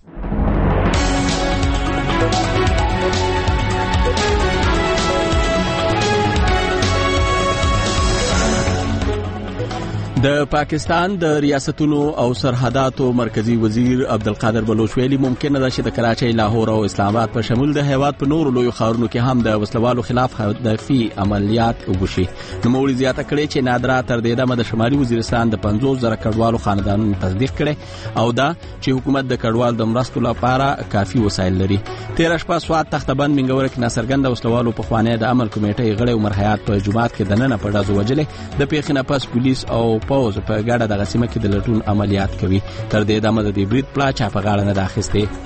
د پاکستان د ریاستونو او سرحداتو مرکزی وزیر عبدالقادر بلوچ ویلي ممکنه ده چې د کراچۍ، لاهور او اسلام آباد په شمول د هیواد په نورو لویو ښارونو کې هم د وسلوالو خلاف هدفي عملیات وشي. نوموړي زیاته کړې چې نادرا تر دې دمه د شمالي وزیرستان د 50,000 کډوالو خاندانونو تصدیق کړي او دا چې حکومت د کډوال د مرستو لپاره کافي وسایل لري. تیر شپه سوات تختبند منګور کې ناڅرګنده وسلوالو په خوانه د عمل کمیټې غړي عمر حیات په جمعات کې دننه په ډازو وجلې د پیښې نه پس پولیس او پوز په ګډه د غسیمه کې د لټون عملیات کوي. تر دې دمه د دې برید پلا چا په غاړه نه داخسته.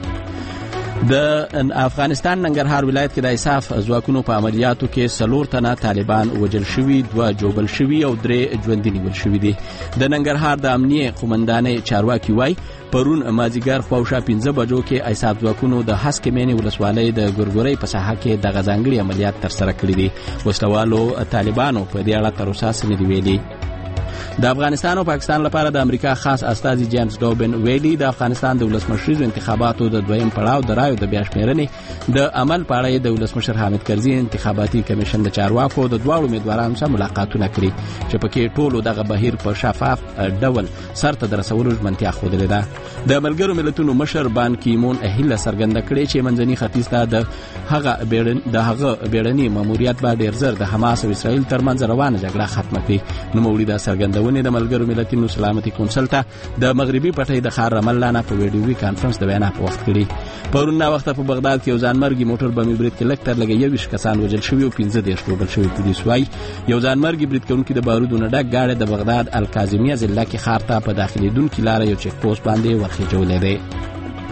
د افغانستان ننګرهار ولایت کې د ایساف ځواکونو په عملیاتو کې 4 تنه طالبان وژل شوي، 2 جوبل شوي او 3 ژوندي نیول شوي دي. د ننګرهار د امنیه قومندانې چارواکي وای پرون مازیګر خواوشا 15 بجو کې ایساف ځواکونو د هسکې مینې ولسوالۍ د ګورګورۍ په ساحه کې د غزانګړي عملیات تر سره کړی دي. وسلوالو طالبانو په دې اړه تر اوسه څه نه دی ویلي. د افغانستان او پاکستان لپاره د امریکا خاص استازي جیمز ډوبن ویلي د افغانستان د ولسمشریزو انتخاباتو د دویم پړاو د رایو د بیا شمیرنې د عمل په اړه د ولسمشر حامد کرزي انتخاباتي کمیشن د چارواکو د دوه امیدوارانو سره ملاقاتونه کړي چې پکې ټولو دغه بهیر په شفاف ډول سرته درسولو ژمنتیا ښودلې ده. د ملګرو ملتونو مشر بان کی مون هیله څرګنده کړې چې منځني ختیځ ته د هغه بیړني ماموریت به ډیر زر د حماس او اسرائیل ترمنځ روانه جګړه ختمه کړي. نوموړي دا څرګندونه د ملګرو ملتونو سلامتي کونسل ته د مغربي پټي د خار رمل لانا په ویډیوي کانفرنس د بیان په وخت کړي. پرون نا وخت په بغداد کې یو ځانمرګي موټر بمي برید کې لکتر لګي 20 کسان وژل شوي او 15 ټوبل شوي. پولیس وايي یو ځانمرګي برید کوونکي د بارودو نه ډک گاډي د بغداد الکاظمیه ضلع کې خار ته په داخلي دونکو لار یو چک پوسټ باندې ورخېجولې ده.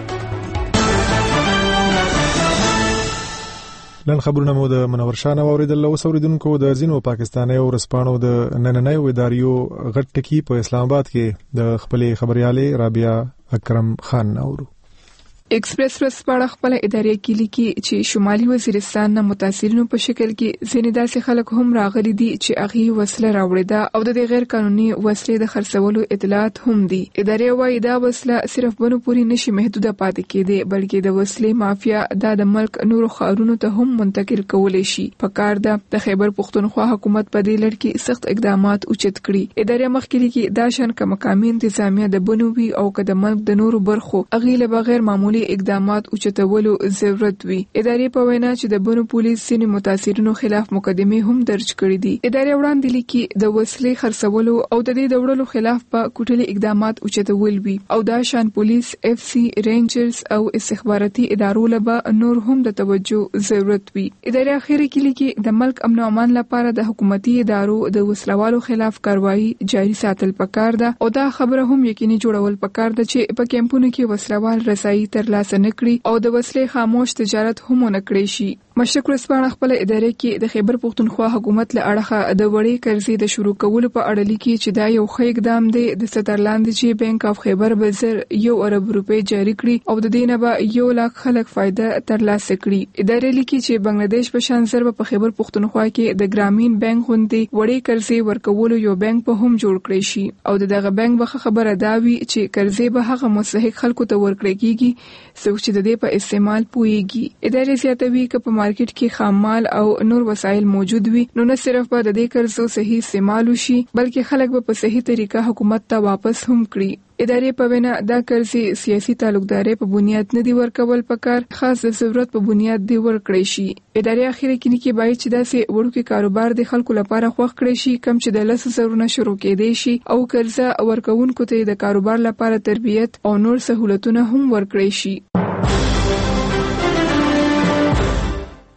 نن خبرونه مو د منور شانه اوریدل او اوریدونکو د زینو پاکستاني او رسپانو د نننۍ اداریو غټ ټکی په اسلام آباد کې د خپلې خبريالې رابعه اکرم خان اورو. ایکسپریس ورځپاڼه خپل ادارې کې لیکي چې شمالي وزیرستان نه متاثرینو په شکل کې ځینې داسې خلک هم راغلي دي چې هغه وسله راوړې ده او د غیر قانوني وسلې د خرڅولو اطلاعات هم دي. ادارې وايي دا وسله صرف بنو پوری نشي محدوده پاتې کېده بلکې د وسلې مافیا د ملک نورو ښارونو ته هم منتقل کولای شي. په کار ده د خیبر پښتونخوا حکومت په دې لړ کې سخت اقدامات اوچت کړي. ادارې مخکې لیکي دا شان کمقامي انتظامیه د بنوي او د ملک د نورو برخو هغه له بغیر معمولی اقدامات اوچتولو ضرورت وي. ادارې په وینا چې د بنو پولیس سینې متاثرینو خلاف مقدمه هم درج کړې دي. ادارې وړاندې لیکي د وسلې خرڅولو او د دې وړلو خلاف په کوټلي اقدامات اوچتول وي او دا شان پولیس، اف سی، رینجرز او استخباراتي ادارو لپاره نور هم د توجه ضرورت وي. ادارې اخیری کې لیکي د ملک امن او امان لپاره د حکومتي ادارو د وسلوالو خلاف کاروایی جاري ساتل پکار ده او دا خبره هم یقیني جوړول پکار ده چې په کیمپونو کې وسلوال رسایي ترلاسه نکړي او د وسلې خاموش تجارت هم نکړي شي. مشرق ورځپاڼه خپل ادارې کې د خیبر پښتونخوا حکومت له اړخه د وړې قرضې د شروع کولو په اړه لیکي چې دا یو ښه اقدام دی. د سترلاند چې بانک اف خیبر به زر 1 ارب روپۍ جاری کړي او د دې نه به 1 لک خلک فائدہ ترلاسه کړي. ادارې لیکي چې بنگلاديش په شان سره په خیبر پښتونخوا کې د ګرامین بانک غوندي وړې قرضې ورکولو یو بانک په هم جوړ کړی شي او دغه بانک به خبره داوي چې قرضې به هغه مستحق خلکو ته ورکړي کیږي څوک چې د دې په استعمال پويږي. ادارې زیاتوي چې په مارکیټ کې خام مال او نور وسایل موجود وي نو نه صرف به د دې قرضو صحیح استعمال وشي بلکې خلک به په صحیح طریقه حکومت ته واپس هم کړي. ادارې په وینا دا قرضې سیاسي تعلقداري په بنیاد نه دی ورکول پکار خاص د ضرورت په بنیاد دی ورکړی شي. ادارې اخیری کې باید چې داسې وړوکی کاروبار د خلکو لپاره خوښ کړی شي کم چې د 10,000 نه شروع کېدی شي او قرضه ورکوونکو ته د کاروبار لپاره تربیت او نور سہولتونه هم ورکړی شي.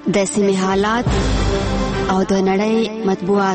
د سیمې حالات او د نړۍ مطبوعات.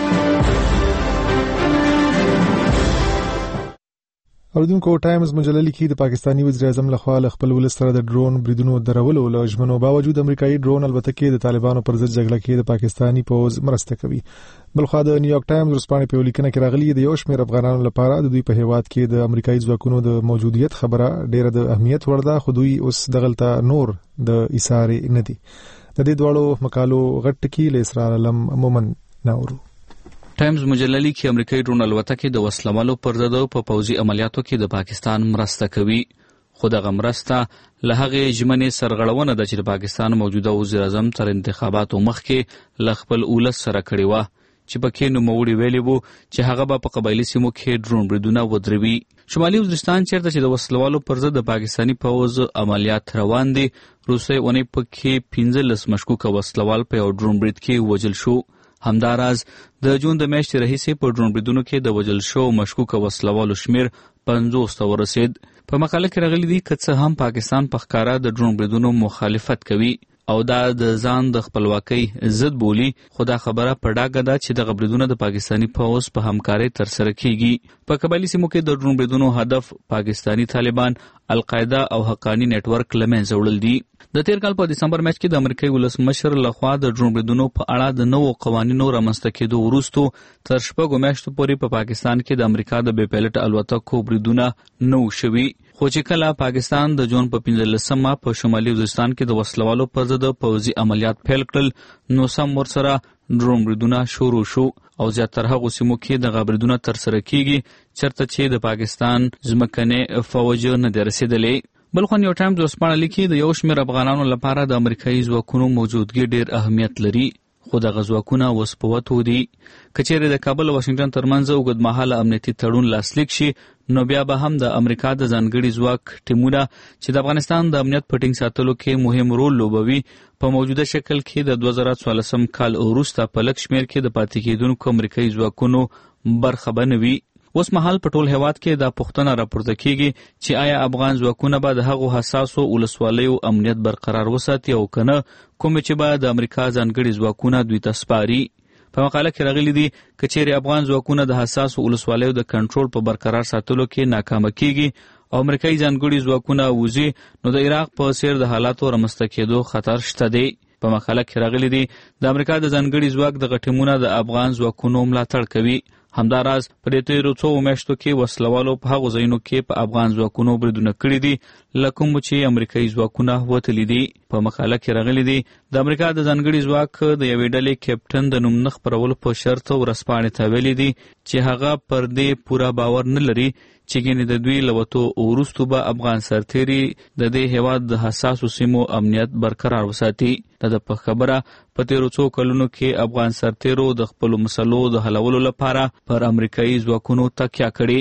اوریدونکو ټایمز مجله لیکي د پاکستاني وزیر اعظم لخوا خپل ولس سره د ډرون بریدونو درولو لژمنو باوجود امریکایي ډرون البتکې د طالبانو پر ضد جګړه کې د پاکستاني پوز مرسته کوي. بلخوا د نیویارک ټایمز ورسپانې په لیکنه کې راغلي د یو شمېر افغانانو لپاره د دوی په هیواد کې د امریکایي ځواکونو د موجودیت خبره ډېره د اهمیت وړ ده، خو دوی اوس دغلته نور د ایثار نه دي. د دې دواړو مقالو غټ ټکی له اسرار علم مومن ناورو. ټایمز مجله لیکي امریکایي ډرون الوتکې د وسلوالو پر ضد په پوځي عملیاتو کې د پاکستان مرسته کوي، خو دغه مرسته له هغې ژمنې سرغړونه ده چې د پاکستان موجوده وزیر اعظم تر انتخاباتو مخکې له خپل ولس سره کړې وه، چې پکې نوموړي ویلي وو چې هغه به په قبایلي سیمو کې ډرون بریدونه ودروي. شمالي وزیرستان چیرته چې د وسلوالو پر ضد د پاکستاني پوځ عملیات روان دي، روسي اونۍ پکې 15 مشکوکه وسلوال په یو ډرون برید کې وژل شو. همداراز د جون د میاشتې راهیسې په ډرون بریدونو کې د وژل شو مشکوکه وسلوالو شمیر 50 ته ورسید. په مقاله کې راغلي دي که څه هم پاکستان په ښکاره د ډرون بریدونو مخالفت کوي او دا د ځان د خپلواکۍ ضد بولي، خو دا خبره په ډاګه ده چې دغه بریدونه د پاکستاني پوځ په همکارۍ ترسره کیږي. په قبایلي سیمو کې د ډرون بریدونو هدف پاکستاني طالبان، القاعده او حقانی نت ورک له منځه وړل دي. د تیر کال په دسمبر میاشت کې د امریکایي ولسمشر لخوا د ډرون بریدونو په اړه د نوو قوانینو رامنځته کېدو وروسته تر 6 میاشتو پورې په پاکستان کې د امریکا د بې پیلوټ الوتکو بریدونه نه وو شوي، خو چې کله پاکستان د جون په 15مه په شمالي وزیرستان کې د وسلوالو پر ضد پوځي عملیات پیل کړل، نو سم ورسره ډرون بریدونه شروع شو او زیاتره هغو سیمو کې دغه بریدونه ترسره کیږي چېرته چې د پاکستان ځمکنی فوج نه دی رسېدلی. بلخوا نیو ټایمز ورسپاڼه لیکي د یو شمېر افغانانو لپاره د امریکایي ځواکونو موجودګي ډېر اهمیت لري، خو دغه ځواکونه اوس په وتو دي. که چیرې د کابل او واشنګټن ترمنځ اوږدمهاله امنیتي تړون لاسلیک شي، نو بیا به هم د امریکا د ځانګړي ځواک ټیمونه چې د افغانستان د امنیت په ټینګ ساتلو کې مهم رول لوبوي په موجوده شکل کې د 2014 کال وروسته په لږ شمېر کې د پاتې کېدونکو امریکایي ځواکونو برخه به نه وي. اوس مهال په ټول هیواد کې دا پوښتنه راپورته کیږي چې آیا افغان ځواکونه به د هغو حساسو ولسوالیو امنیت برقرار وساتي او که نه کومې چې به د امریکا ځانګړي ځواکونه دوی ته سپاري. په مقاله کې راغلي دي که چیرې افغان ځواکونه د حساسو ولسوالیو د کنټرول په برقرار ساتلو کې ناکامه کیږي او امریکایي ځانګړي ځواکونه وځي، نو د عراق په څیر د حالاتو رامنځته کېدو خطر شته دی. په مقاله کې راغلي دي د امریکا د ځانګړي ځواک دغه ټیمونه د افغان ځواکونو ملاتړ کوي. همداراز په دې تیرو 2 میاشتو کې وسلوالو په هغو ځایونو کې په افغان ځواکونو بریدونه کړي دي له کومو چې امریکایي ځواکونه وتلي دي. په مقاله کې راغلي دي د امریکا د ځانګړي ځواک د یوې ډلې کیپټن د نوم نه خپرولو په شرط ورسپاڼې ته ویلي دي چې هغه پر دې پوره باور نه لري چې ګینې د دوی له وتو وروستو به افغان سرتیري د دې هیواد د حساسو سیمو امنیت برقرار وساتي. د په خبره په تیرو 2 کلونو کې افغان سرتیرو د خپلو مسلو د حلولو لپاره پر امریکایي ځواکونو تکیه کړې.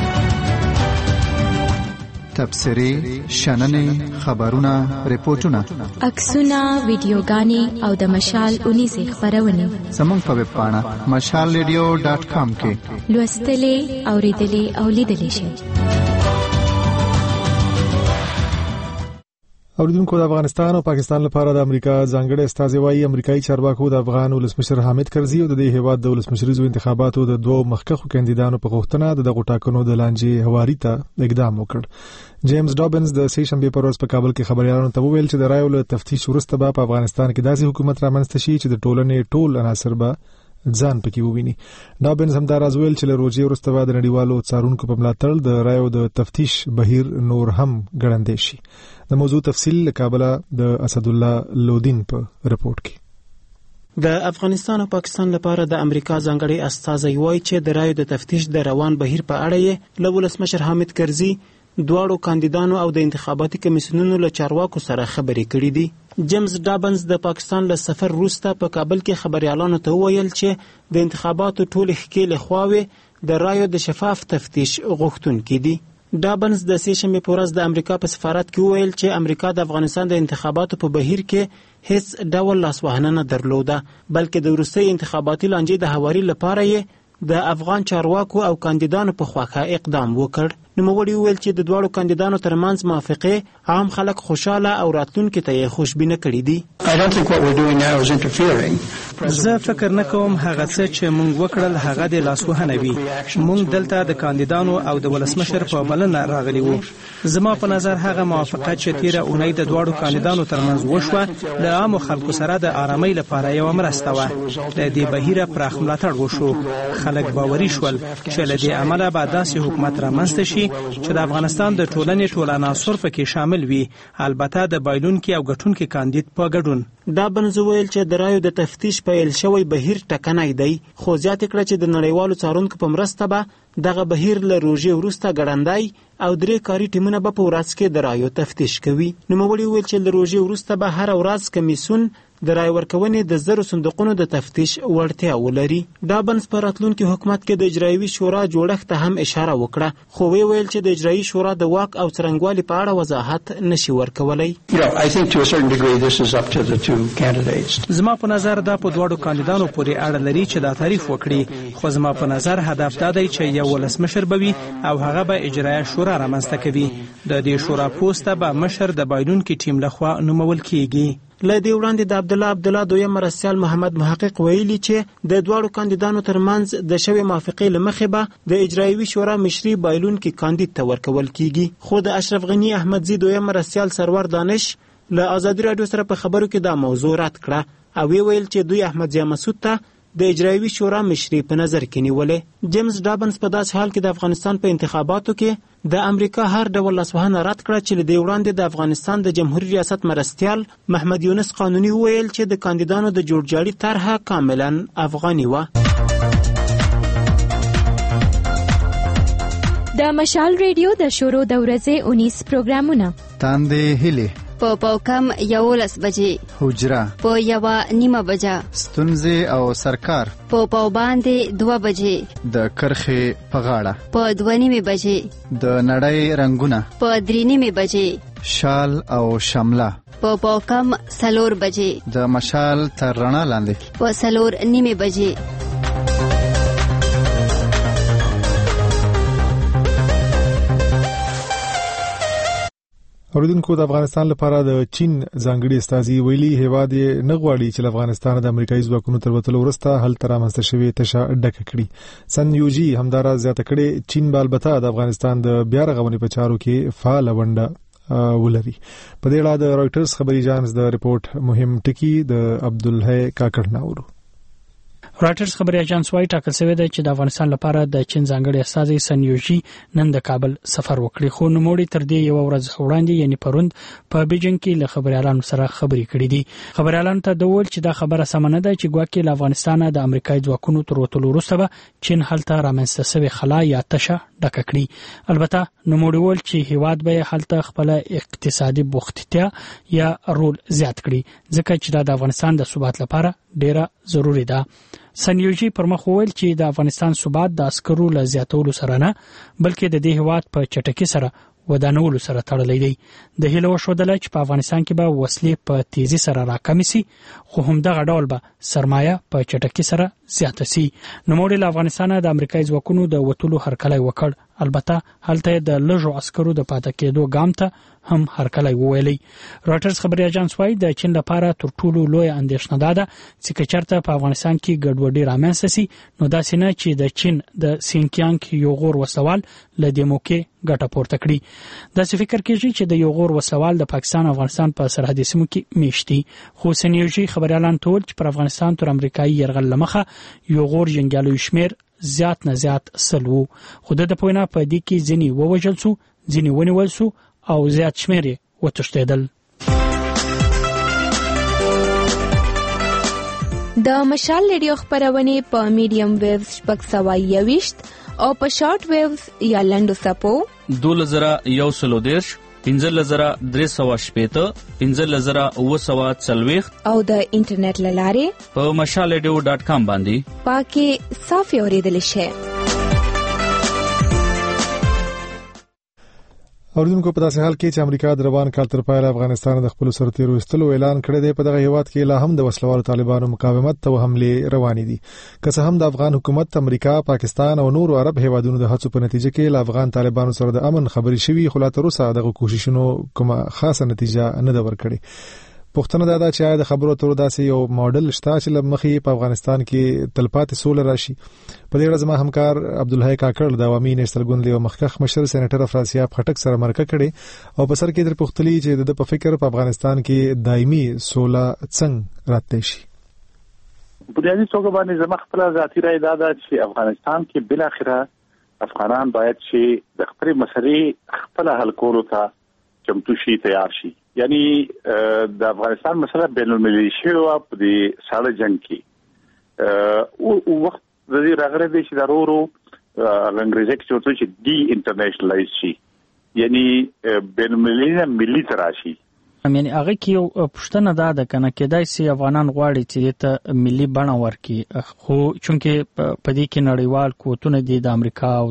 تبصرې، شننې، خبرونه، ریپورتونه، عکسونه، ویډیوګانې او د مشال اونیزې خپرونې زموږ په ویب پاڼه mashalradio.com کې لوستلې، اوریدلې او لیدلې شئ. اوریدونکو د افغانستان او پاکستان لپاره د امریکا ځانګړي استازي وايي امریکایي چارواکو د افغان ولسمشر حامد کرزي او د دې هیواد د ولسمشریزو انتخاباتو د 2 مخکښو کاندیدانو په غوښتنه د دغه ټاکنو د لانجې هواري ته اقدام وکړ. جیمز ډابنز د سې شنبې پر ورځ په کابل کې خبريالانو ته وویل چې د رایو له تفتیش وروسته به په افغانستان کې داسې حکومت رامنځته شي چې د ټولنې ټول عناصر به ځان پکې وویني. ډابنز هم دا راز ویل چې له روجې وروسته به د نړیوالو څارونکو په ملاتړ د رایو د تفتیش بهیر نور هم ګړندې شي. د موضوع تفصیل له کابل د اسد الله لودین په رپورت کې. د افغانستان او پاکستان لپاره د امریکا ځانګړي استازي وایي چې د رایو د تفتیش د روان بهیر په اړه یې له ولسمشر حامد کرزي، دواړو کاندیدانو او د انتخاباتي کمیسیونونو له چارواکو سره خبرې کړې دي. جیمز ډابنز د پاکستان له سفر وروسته په کابل کې خبريالانو ته وویل چې د انتخاباتو ټول ښکېلې خواوې د رایو د شفاف تفتیش غوښتونکي دي. ډابنز د سې شنبې په ورځ د امریکا په سفارت کې وویل چې امریکا د افغانستان د انتخاباتو په بهیر کې هیڅ ډول لاسوهنه نه درلوده، بلکې د وروستي انتخاباتي لانجې د هواري لپاره یې د افغان چارواکو او کاندیدانو په خواخه اقدام وکړ. نوموړي وویل چې د دواړو کاندیدانو ترمنځ موافقې عام خلک خوشاله او راتلونکي ته یې خوشبینه کړي دي. زه فکر نه کوم هغه څه چې موږ وکړل هغه د لاسوهنه وي. موږ دلته د کاندیدانو او د ولسمشر په بلنه راغلي وو. زما په نظر هغه موافقت چې تیره اونۍ د دواړو کاندیدانو ترمنځ وشوه له عامو خلکو سره د آرامۍ لپاره یوه مرسته وه. له دې بهیره پراخ ملاتړ وشو. خلک باوري شول چې له دې امله به داسې حکومت رامنځته شي چې د افغانستان د ټولنې ټول عناصر پکې شامل وي، البته د بایلونکي او ګټونکي کاندید په ګډون. دا بنز ویل چې د رایو د تفتیش پیل شوی بهیر ټکنی دی، خو زیاته کړه چې د نړیوالو څارونکو په مرسته به دغه بهیر له روژې وروسته ګړندی او 3 کاري ټیمونه به په ورځ کې د رایو تفتیش کوي. نوموړي ویل چې له روژې وروسته به هر ورځ کمیسیون د رای ورکونې د 1000 صندوقونو د تفتیش وړتیا ولري. دا بنس په راتلونکي حکومت کې د اجرایوي شورا جوړښت ته هم اشاره وکړه، خو ویل چې د اجرایي شورا د واک او څرنګوالي په اړه وضاحت نشي ورکولای. زما په نظر دا په دواړو کاندیدانو پورې اړه لري چې دا تعریف وکړي، خو زما په نظر هدف دا دی چې یو ولسمشر به وي او هغه به اجرایي شورا رامنځته کوي. د دې شورا پوسټ به مشر د بایلونکي ټیم لخوا نومول کیږي. له دې وړاندې د عبدالله دویم مرستیال محمد محقق ویلي چې د دواړو کاندیدانو ترمنځ د شوې موافقې له مخې به د اجرایوي شورا مشري بایلونکي کاندید ته ورکول کیږي. خو د اشرف غنی احمدزي دویم مرستیال سرور دانش له آزادي راډیو سره په خبرو کې دا موضوع رد کړه او ویل چې دوی احمد ضیا مسعود ته د اجرایوي شورا مشري په نظر کې نیولې. جیمز ډابنس په داسې حال کې د افغانستان په انتخاباتو کې د امریکا هر ډول لاسوهنه رد کړه چې د وړاندې د افغانستان د جمهوریت ریاست مرستیال محمد یونس قانوني ویل چې د کاندیدانو د جوړجاړي طرحه کاملا افغاني و. د مشال ریډیو د شروع د ورځې 19 پروګرامونه تاندې هلي په پاوکم 11 بجې، حجره په 1:30 بجه، ستونزې او سرکار په پاوباندې 2 بجې، د کرخې په غاړه په 2:30 بجې، د نړۍ رنگونه په 3:30 بجې، شال او شمله په پاوکم 4 بجې، د مشال تر رڼا لاندې په 4:30 بجې. اوریدونکو، د افغانستان لپاره د چین ځانګړي استازي ویلي هیواد یې نه غواړي چې افغانستان د امریکایي ځواکونو تر وتلو وروسته هلته رامنځته شوې تشه ډکه کړي. سن یوجي همدارا زیاته کړې چین به البته د افغانستان د بیا رغونې په چارو کې فعال ونډه ولري. په دې اړه د رويټرز خبري اژانس د ریپورت مهم ټکی د عبدالحی کاکړ ناورو. راټرز خبري اژانس وايي ټاکل شوی دی چې د افغانستان لپاره د چین ځانګړي استازي سن یوجي نن د کابل سفر وکړي، خو نوموړي تر دې یو ورځ وړاندې یعنی پروند په بیجینګ کې له خبريالانو سره خبرې کړې دي. خبريالانو ته د ویل چې دا خبره سم نه ده چې ګواکې له افغانستان د امریکایي ځواکونو تر وتلو وروسته به چین هلته رامنځته شوی خلا یا تشه ډکه کړي. البته نوموړي ویل چې هیواد به هلته خپل اقتصادي بوختیا یا رول زیات کړي ځکه چې دا د افغانستان د ثبات لپاره ډیره ضروری ده. سنیوجي پرمخ ویل چې د افغانستان ثبات د عسکرو له زیاتولو سره نه بلکې د دې هیواد په چټکۍ سره ودانولو سره تړلی دی. د هیله وشودله چې په افغانستان کې به وسلې په تیزی سره راکمې سي، خو همدغه ډول به سرمایه په چټکۍ سره زیاته سي. نوموړي له افغانستان د امریکایي ځواکونو د وتلو هرکلی وکړ، البته هلته د لږو عسکرو د پاتې کېدو ګام ته هم هرکلی وویلی. راټرز خبري اژانس وايي د چین لپاره تر ټولو لوی اندېښنه ده چې چېرته په افغانستان کې ګډوډي رامنځته سي نو داسې نه چې د چین د سینکیانګ یو غور وسوال له دې موقع ګټه پورته کړي. داسې فکر کېږي چې د یو غور وسوال د پاکستان افغانستان په سرحدي سیمو کې میشتي، خو سنیوجي خبريالان ټول چې پر افغانستان تر امریکایي يرغل لمخه یو غور جنگیالو شمیر زیات نه زیات سلو، خو د پوینه په دې کې ځینی ووجل سو، ځینی ونیول سو او زیات شمیر وتښتیدل. د مشال ریډیو خبرونه په میډیم ویوز 621 او په شارټ ویوز یا لنډو سپو 2130 15315 15940 او د انټرنیټ لارې په mashalradio.com باندې پاکي صافي اوریدل شي. اوریدونکو په داسې حال کې چې امریکا د روان کال تر پایه افغانستان د خپل سرتیرو استلو اعلان کړی دی، په دغه هیواد کې لا هم د وسلوالو طالبانو مقاومت او حمله روانې دي. که څه هم د افغان حکومت امریکا، پاکستان او نور عرب هیوادونو د هڅو په نتیجه کې له افغان طالبانو سره د امن خبرې شوي، خو لا تر اوسه دغه کوششونو کومه خاصه نتیجه نه ده ورکړې. پښتنه دا چې د خبرو اترو داسې یو ماډل شته چې لمخې په افغانستان کې تلپاتې سوله راشي. په دې اړه زما همکار عبدالحی کاکړ د عوامي نېشنل ګوند له مخکښ مشر سېنیټر افراسیاب خټک سره مرکه کړې او په سر کې در پوښتلي چې د په فکر په افغانستان کې دایمي سوله څنګه راتلی شي. بنیادی توګه باندې زما خپل ذاتي رائے دا ده چې افغانستان کې بل اخره افغانان باید چې د خپل مسلې خپل حل کولو ته چمتو شي، تیار شي. یعنی د افغانستان مسله بین المللي شوی په دې ساړه جنگ کې او وخت د دې راغره دي چې ضرورو انګریزي کې څه چې ډي انټرنیشنلایز شي، یعنی بین المللي ملي تراشي. یعنی هغه کې یو پښتنه ده کنه کېدای سي افغانان غواړي چې ته ملي بڼه ورکي، خو چونکه په دې کې نړیوال قوتونه دي د امریکا او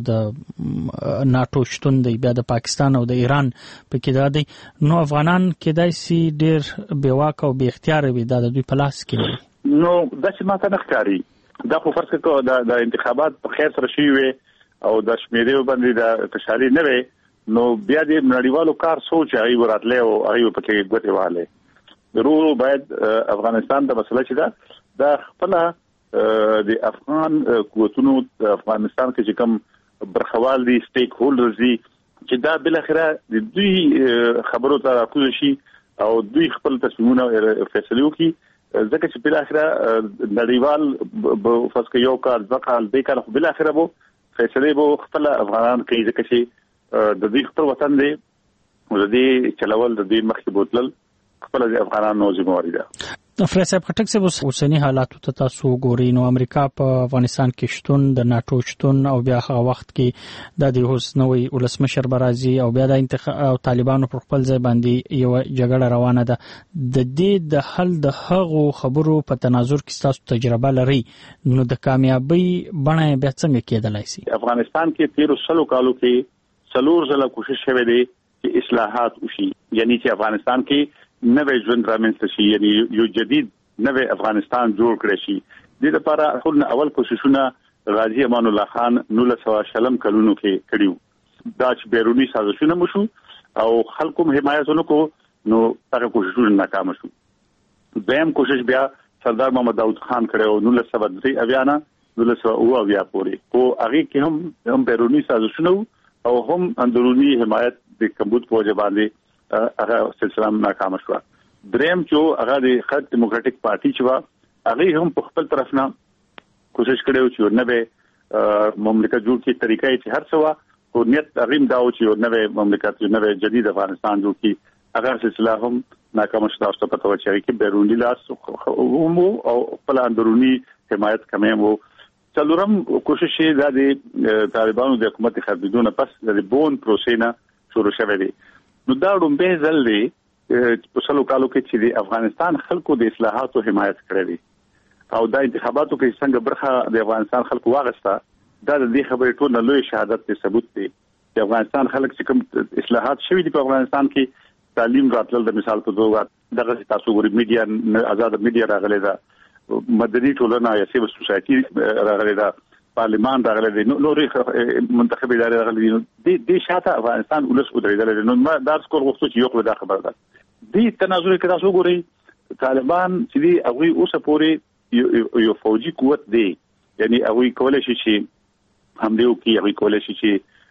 د ناتو شتون دی، بیا د پاکستان او د ایران په کې دی، نو افغانان کېدای سي ډېر بېواک او بې اختیار وي، دا د دوی په لاس کې نه. نو دا چې ماته نه ښکاري، دا خو فرض کړو د انتخابات په خیر سره شوي وي او د شمیرې باندې د کشالي نه وي، نو بیا د نړیوالو کار سوچ هغه وراتله او هغه په کې ګوتې واله ضرور باید افغانستان د مسله چې دا خپل د افغان قوتونو د افغانستان کې چې کوم برخوال دي سټیک هولډرز دي چې دا بل اخره د دوی خبرو ته راکوز شي او دوی خپل تصمیمونه فیصله وکړي، ځکه چې بل اخره نړیوال فسکه یو کال ځکه د کال بل اخره وو فیصله وو خپل افغانان کې ځکه چې د دې خپل وطن دی او د دې چلول د دې مخکې بوتل خپل د افغانانو ذمہواری ده. افراسیاب خټک صاحب اوسنی حالات ته تاسو ګورئ، نو امریکا په افغانستان کې شتون، د ناتو شتون او بیا هغه وخت کې د اوس نوې ولسمشر برازي او بیا د انتخاب او طالبانو پر خپل ځای باندې یو جګړه روانه ده، د دې د حل د هغو خبرو په تناظر کې تاسو تجربه لري، نو د کامیابی بڼه بیا څنګه کېدلای شي؟ افغانستان کې 13 کالو کې څلور ځله کوشش شوه دی چې اصلاحات وشي، یعنی چې افغانستان کې نوې ژوند رامنځته شي، یعنی یو جدید نوې افغانستان جوړ کړی شي. د دې لپاره خپل اول کوششونه غازی امان الله خان 1900 کلونو کې کړیو، دا چې بیرونی سازشونه مشو او خلکو حمایت وکړو، نو هغه کوششونه ناکام شو. دویم کوشش بیا سردار محمد داود خان کړو 1903 1909 پورې، او هغه کې هم بیرونی سازشونه او هم اندرونی حمایت د کمبود فوج باندې هغه سلسله ناکام شو. دریم چې هغه د خلق ډیموکراټک پارټي چې هغه هم په خپل طرف نه کوشش کړو چې نوې مملکت جوړ کی طریقې چې هر څه او نیت هغه داو چې نوې مملکت نوې جدید افغانستان جوړ کی هغه سلسله هم ناکام شو. تاسو په توګه چې بیرونی لاس او خپل اندرونی حمایت کمې وو. څلورم کوشش دا د طالبانو د حکومت خرابیدونه پس د بون پروسینا شروع شوه دي. نو دا ډومبه ځل دی په څلو کالو کې چې د افغانستان خلکو د اصلاحاتو حمایت کړی دي او د انتخاباتو کې څنګه برخه د افغانستان خلکو واغسته، دا د دې خبرې ټول نه لوی شهادت ته ثبوت دی. د افغانستان خلک چې کوم اصلاحات شوي دي په افغانستان کې، تعلیم راتلل د مثال په توګه دغه تاسو ګورئ میډیا آزاد میډیا راغلی ده، مدني ټولنه یا سیویل سوسایټي راغلي ده، پارلیمان راغلی دی، نورې منتخب ادارې راغلي دي. د شاته افغانستان ولس ودرېدل دي. نو ما دا څکول غوښتو چې یو کله دا خبره ده د تناظر کې تاسو ګورئ طالبان چې دی هغه اوسه پورې یو فوجي قوت دی، یعنی هغه کولای شي چې حمله وکړي، هغه کولای شي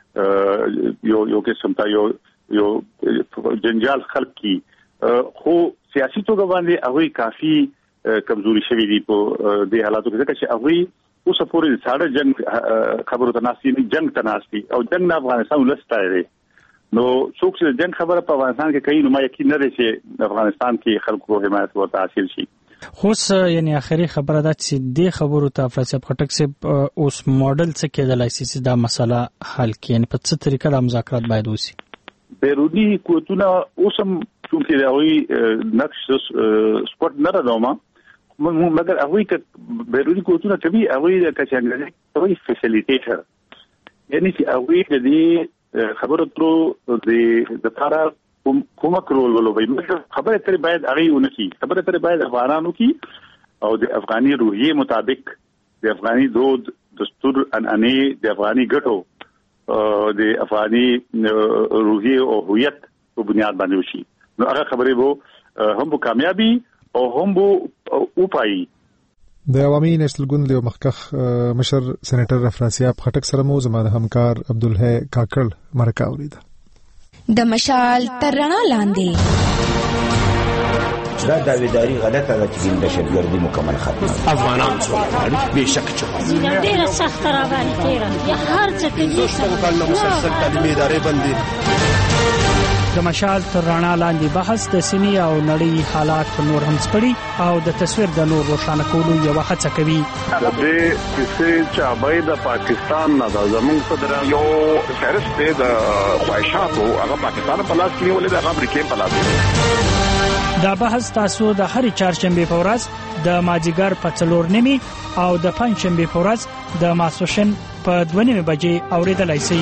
چې یو قسم ته یو جنجال خلق کی، خو سیاسي توګه باندې هغه کافي کمزوري شوی دی په دې حالاتو کې، ځکه چې هغه اوس پورې ساړه جنگ خبرو ته ناسي، جنگ ته ناسي او جنگ نه افغانستان ولستای دی. نو څوک چې جنگ خبره په افغانستان کې کوي، نو ما یقین نه لري چې افغانستان کې خلکو حمایت ورته حاصل شي. خو یعنی اخري خبره ده چې د خبرو ته افراسیاب خټک صاحب اوس ماډل څه کېدلای شي چې دا مسله حل کړي، یعنی په څه طریقه د مذاکرات باید وشي؟ بیرونی قوتونه اوسم چې دا نقش سپورت نه راځوما، مګر هغه کې بیرونی قوتونه کوي، هغه د کچانګري کوي فیسیلیټیټر، یعنی چې هغه د خبرو ترو د تارا کومه کرول ولوي خبره تر باید هغه ونکي خبره تر باید افغانانو کی او د افغاني روحیه مطابق د افغاني دود دستور اناني د افغاني ګټو د افغاني روحیه او هویت په بنیاد باندې وشي نو هغه خبره وو هم کامیابی او هم او پای د عوامي نېشنل ګوند له مخکخ مشر سېنیټر افراسیاب خټک سره مو زموږ همکار عبدالحی کاکړ مرکه اوریده د مشال تر رڼا لاندې دا داویداری غلطه ده چې دهشتګردي مکمل ختمه افغانان څوک بهشکه چې ډیره سخت را باندې تیره یا هر څه کې دوستو کال نو مسلسل تعلیمي ادارې بندي د مشال تر رڼا لاندې بحث د سیمې او نړۍ حالات نور هم سپړي او د تصویر د نور روښانه کولو یو هڅه کوي د دې کیسې چې ابای د پاکستان نه د زموږ صدر یو فهرست د خواهشاتو هغه پاکستان په لاس کې ولې د امریکا په لاس دا بحث تاسو د هر چهارشنبه په ورځ د ماجیګر په 4:30 او د پنځشنبه په ورځ د ماسوشن په 2:30 بجې اوریدلای شئ.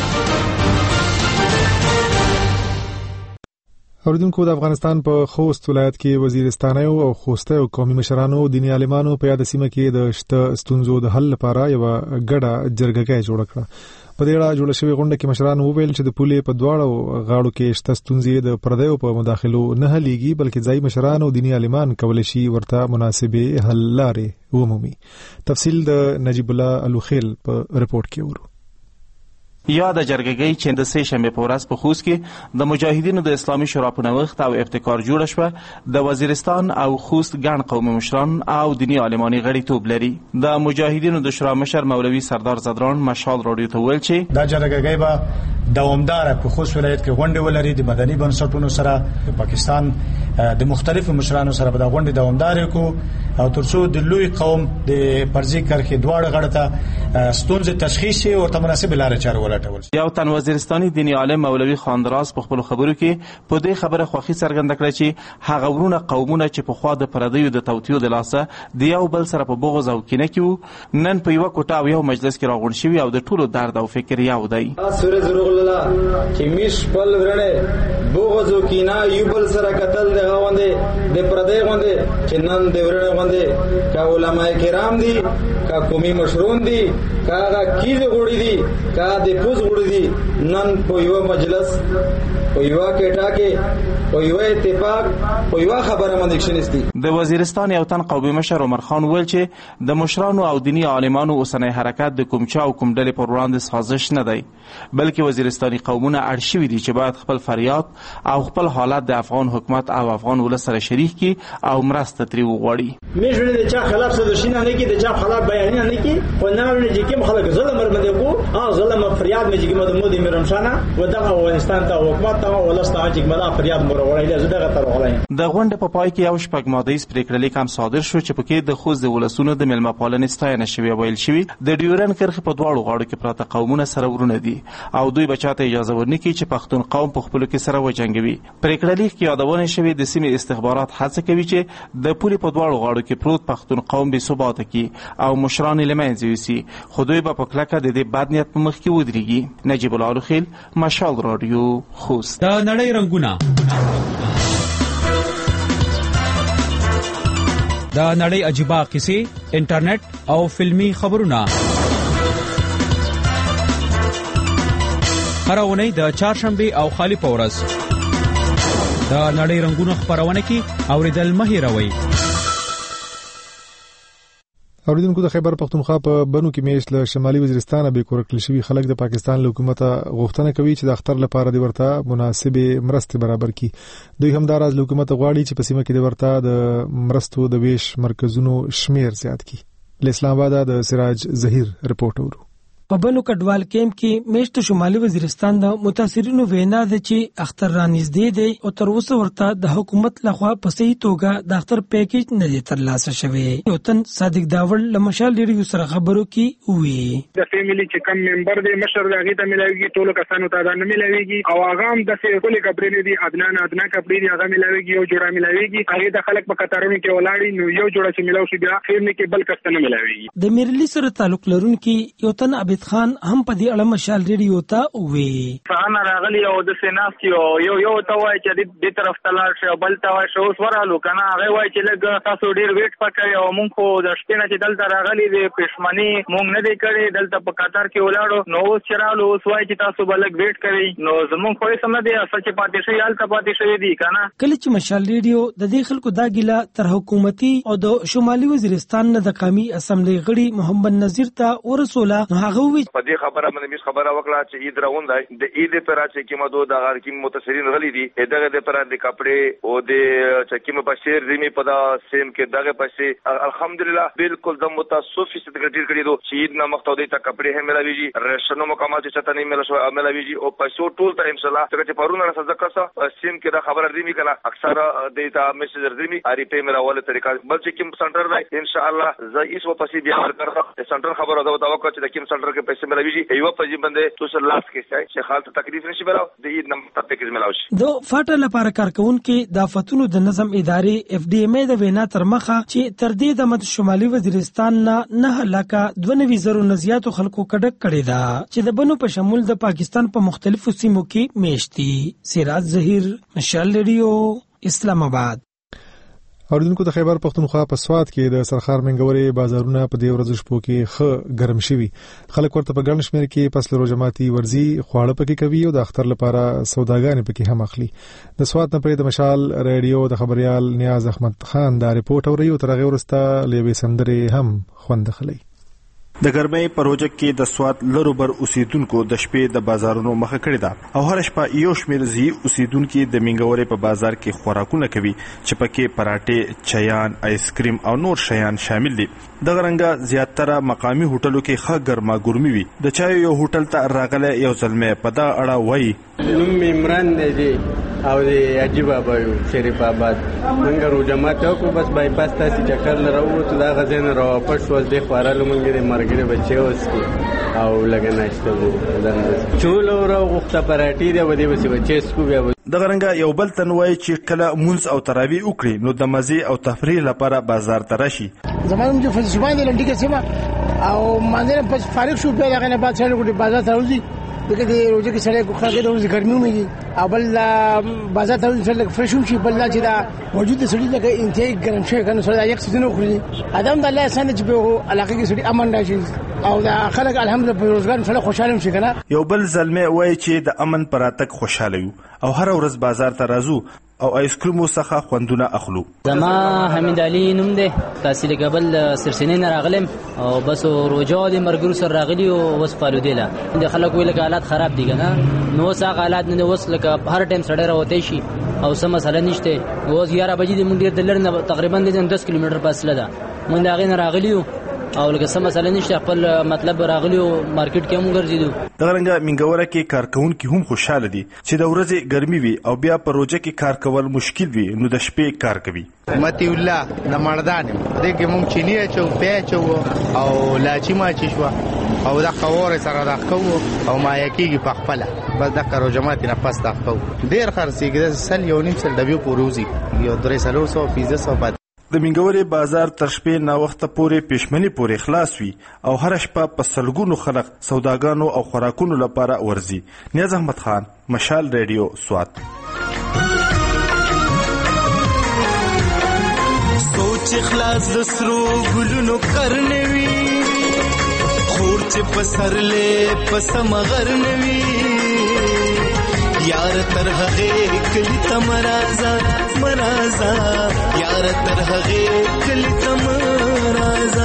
اوریدونکو د افغانستان په خوست ولایت کې وزیرستانیو او خوستیو قومي مشرانو دینی عالمانو په یاد سیمه کې د شته ستونزو د حل لپاره یو ګډه جرګه جوړ کړه. په دې اړه جوړ شوی غونډه کې مشرانو وویل چې د پولې په دواړو غاړو کې شته ستونزې د پردیو په مداخلو نه حلېږي بلکې ځای مشرانو دینی عالمان کولای شي ورته مناسبه حل لارې ومومي. تفصیل د نجیب الله الوخیل په رپورت کې ورو. یا د جرګګۍ چې د سه شنبه په ورځ په خوست کې د مجاهدینو د اسلامي شورا په نوښت او ابتکار جوړ شو د وزیرستان او خوست ګڼ قومي مشران او دینی عالماني غړیتوب لري. د مجاهدینو د شورا مشر مولوي سردار زدران مشال راډیو ته ویل چې دا جرګګۍ به دوامدار په خوست ولایت کې غونډې ولري د مدني بنسټونو سره د پاکستان د مختلفو مشرانو سره به دا غونډې دوامدار کو او ترڅو د لوی قوم د پرځي کرخې دواړه غړ ته ستونزې تشخیص او مناسب لارې چارې ولټول. یو تن وزیرستاني دینی عالم مولوي خاندراز په خپل خبرو کې په دې خبره خوښي څرګنده کړه چې هغه ورونه قومونه چې په خوا د پردیو د توتیو د لاسه د یو بل سره په بغض او کینه کې نن په یو کوټه او یو مجلس کې راغون شوی او د ټولو درد او فکر یو دی. چې میش بل ورنه بغض او کینه یو بل سره قتل دی غوندې د پردی غوندې چې نن د ورنه غوندې کا علماء کرام دي کا قومي مشرون دي کا کیږي غوړي دي کا د پوز غوړي دي نن په یو مجلس په یو کېټه کې په یو اتفاق په یو خبره باندې کښینستی. د وزیرستان یو تن قومي مشر عمر خان ویل چې د مشرانو او دینی عالمانو اوسنۍ حرکت د کوم چا او کوم ډلې پر وړاندې سازش نه دی بلکې وزیرستاني قومونه اړ شوي دي چې باید خپل فریاد او خپل حالت د افغان حکومت او افغان ولس سره شریک کی او مرسته ترې وغواړي. میژونه د چا خلاف سازشینه نه کی د چا خلاف بیانونه نه کی او نه ورنه چې کوم خلک ظلم ورباندې کو او ظلم فریاد مې چې مودي میرمشانه ودغه افغانستان ته حکومت ته ولسته چې مله فریاد مور وړاندې زدهغه تر وغړای. د غونډې په پای کې یو شپږ ماده پریکړه لیک هم صادر شو چې پکې د خوست د ولسونو د ملما پالنې ستاینه شوی ویل شوی د ډیورن کرخه په دواړو غاړو کې پراته قومونه سره ورونه دي او دوی بچاته اجازه ورنکړي چې پښتون قوم په خپل کې سره وجنګوي. پریکړه لیک کې یادونه شوی د سیمې استخبارات هڅه کوي چې د پولې په دواړو غاړو کې پروت پښتون قوم به ثبات کی او مشران لمنځه وسی خو دوی په کلکه د دې بد نیت په مخ کې ودرېږي. نجیب الله الخیل مشال رادیو خوست. د نړۍ رنگونه د نړۍ عجیبه قصې انټرنیټ او فلمی خبرونه هر اونۍ د چهارشنبه او خالی په ورځ د نړۍ رنگونه خبرونه کې اوریدل مه هېروئ. اوریدونکو د خیبر پختونخوا په بنو کې میش له شمالي وزیرستان به کورکل شوی خلک د پاکستان له حکومت غوښتنه کوي چې د اختر لپاره د ورته مناسبه مرستې برابر کړي. دوی هم داراز له حکومت غواړي چې په سیمه کې د ورته د مرستو د ویش مرکزونو شمیر زیات کړي. له اسلام آباد د سراج ظهیر رپورټ ورو. په بنو کډوال کیمپ کې میشت شمالي وزیرستان د متاثرینو وینا ده چې اختر را نږدې دی او تر اوسه ورته د حکومت لخوا په صحیح توګه د اختر پیکیج نه دی ترلاسه شوی. یو تن صادق داوړ له مشال ریډیو سره خبرو کې وی د فیملی چې کم ممبر دی مشر دغه ته ملایوي ټول کسانو ته دا نه ملایوي او هغه هم د سیکولې کپړې دي ادنا کپړې دي هغه ملایوي یو جوړه ملایوي هغه د خلک په قطارونو کې ولاړی نو یو جوړه چې ملاوي بیا فیملی کې بل کس نه ملایوي. د میرلی سره تعلق لرونکي یو تن عبد احمد خان هم په دې اړه مشال ریډیو ته وویل فانا راغلی او د سیناس یو ته وای چې د طرف تلار شو بل ته وای شو ورالو کنه هغه وای چې لګ تاسو ډیر ویټ پکړی او مونږ خو د شپې نه چې دلته راغلی د پښمنی مونږ نه دی کړی دلته په قطار کې ولاړو نو اوس چرالو اوس وای چې تاسو بلګ ویټ کوي نو زمونږ خو سم نه دی اصل چې پاتې شي یالته پاتې شي دی کنه کله چې مشال ریډیو د دې خلکو دا ګیله تر حکومتي او د شمالي وزیرستان نه د قومي اسمبلی غړي محمد نذیر ته ورسوله نو هغه وی په دې خبره باندې خبره وکړه چې عید راوندای د عید پر چې کیمدو د غارکیم متاثرین غلي دي دغه د پر د کپڑے او د چکیم بشیر زمي په دا سیم کې دغه پسې الحمدلله بالکل د متاسف سټګټیر کړي دو چې عید نه مختودي ته کپڑے هم ملاويږي رشنو مکمل چې چته نه ملاويږي او پیسو ټول ته ان شاء الله چې پرونه سزا کړه سیم کې دا خبر زمي کړه اکثر د تا میسج زمي اری په مراوله طریقه بل چې کیم سنټر دی ان شاء الله ز ایس و پسې بیا ورکړه سنټر خبره دا وکړه چې د کیم سنټر کې پیسې ملاويږي ایو په دې باندې تو سر لاس کې چې حالت تکلیف نشي براو د عید نمبر پیکیج ملاوي دو فاټه لپاره کارکونکو د فتونو د نظم ادارې اف ډي ام د وینا تر مخه چې تر دې د مد شمالي وزیرستان نه لکه 92,000 نزياتو خلکو کډک کړي دا چې د بنو په شمول د پاکستان په مختلفو سیمو کې میشتي سراج ظهیر مشال ریډیو اسلام آباد اوریدونکو د خیبر پختونخوا په سواد کې د سرخار منګورې بازارونه په دې ورځ شپو کې خه ګرم شوي خلک ورته په ګڼ شمېر کې پس له روزماتي ورزي خواړه پکې کوي او د اختر لپاره سوداګانې پکې هم اخلي د سواد نه پرې د مشال ریډیو د خبريال نیاز احمد خان دا رپورټ اوري او ترغه ورسته لوي سندرې هم خوند خلي د ګرمۍ پروژه کې د سواد لروبر اوسیدونکو د شپې د بازارونو مخه کړې ده او هر شپه یو شمېر زی اوسیدونکو د منګورې په بازار کې خوراکونه کوي چې پکې پراټې چایان آیسکریم او نور شیان شامل دي د غرنګا زیاتره مقامی هوټلو کې ښه ګرما ګرمي وي د چای یو هوټل ته راغله یو ځلمه په دا اړه وایي نوم عمران دی او د عجیب ابو شریف آباد منګ رو جماعت کو بس بایپاس تاسو چکر لرو ته دا غزين را واپس ول د خوارالو منګ مرګره بچي اوس کی او لګناشته وو دند چولو را غوخته پراټی دی ودی وسی بچي سکو بیا د غرنګا یو بل تنوي چې کله مونز او تراوی وکړي نو د مزي او تفریح لپاره بازار ته راشي زمونږ چې فلسفه دي لنډی کې سیمه او مانځره په فارغ شو بیا دغه نه بعد سره کوټي بازار ته وځي دغه د روزه کې سره کوخه د ګرمي مې او بل بازار ته سره فرشوم شي بل چې دا موجود سړي لکه انتهایی ګرم شي کنه سره یک سيزن خوري ادم د الله سند چې په علاقه کې سړي امن راشي او دا خلک الحمدلله په روزګار سره خوشاله شي کنه یو بل زلمه وای چې د امن پراتک خوشاله یو او هر ورځ بازار ته راځو او آیسکریمو څخه خوندونه اخلو زما حمید علي نوم دی تحصیل قبل سرسنې نه راغلم او بس روجو د مرګرو سره راغلی او وس پالو دی لا د خلکو ویل حالات خراب دي کنه نو څنګه حالات نه وس لکه هر ټایم سړی راوته شي او سم مسله نشته اوس 11 بجې د مونږ د لرنه تقریبا د 10 کیلومتر فاصله ده مونږ دا غین راغلیو او لکه سم مسله نشته خپل مطلب راغلیو مارکیټ کې هم ګرځیدو د غرنګا منګوره کې کارکونکو هم خوشاله دي چې د ورځې ګرمي وي او بیا پروژه کې کار کول مشکل وي نو د شپې کار کوي متي الله د مردان دې کې مونږ چيني چو پیچو او لاچی ما چی شو او دا خور سره دا کو او ما یکیږي په خپل بس د کارو جماعت نه پس دا کو ډیر خرڅيږي د سل یو نیم سل دبیو پروزي یو 300 500 د منګورې بازار تر شپې نا وخت پورې پښمنی پورې خلاص وي او هر شپه په سلګونو خلک سوداګانو او خوراکونو لپاره ورزي نیاز احمد خان مشال ریډیو سوات سوچ خلاص دسرو ګلونو کرنوي خور چې پسرلې پسم غرنوي یار تر هغه کلی تمرازا مرازا یار تر هغه کلی تمرازا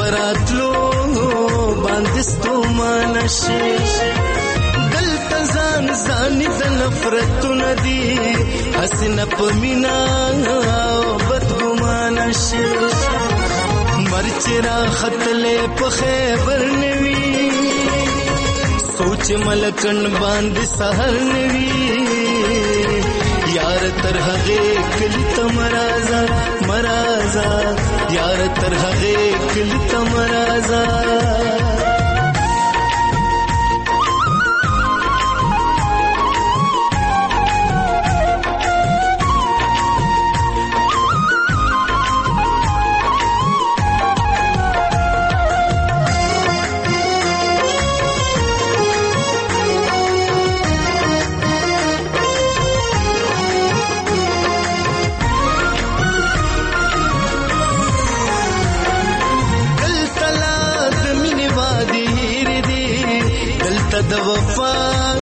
براتلو باندې ستومانه شي دلته ځان د نفرتونه دي حسنه په مینا بدګمانه شي مرچ را خطلې په خیبر نوي سوچ ملکن باندې سحر نوي یار تر هغه کلی تمرازا مرازا یار تر هغه کلی تمرازا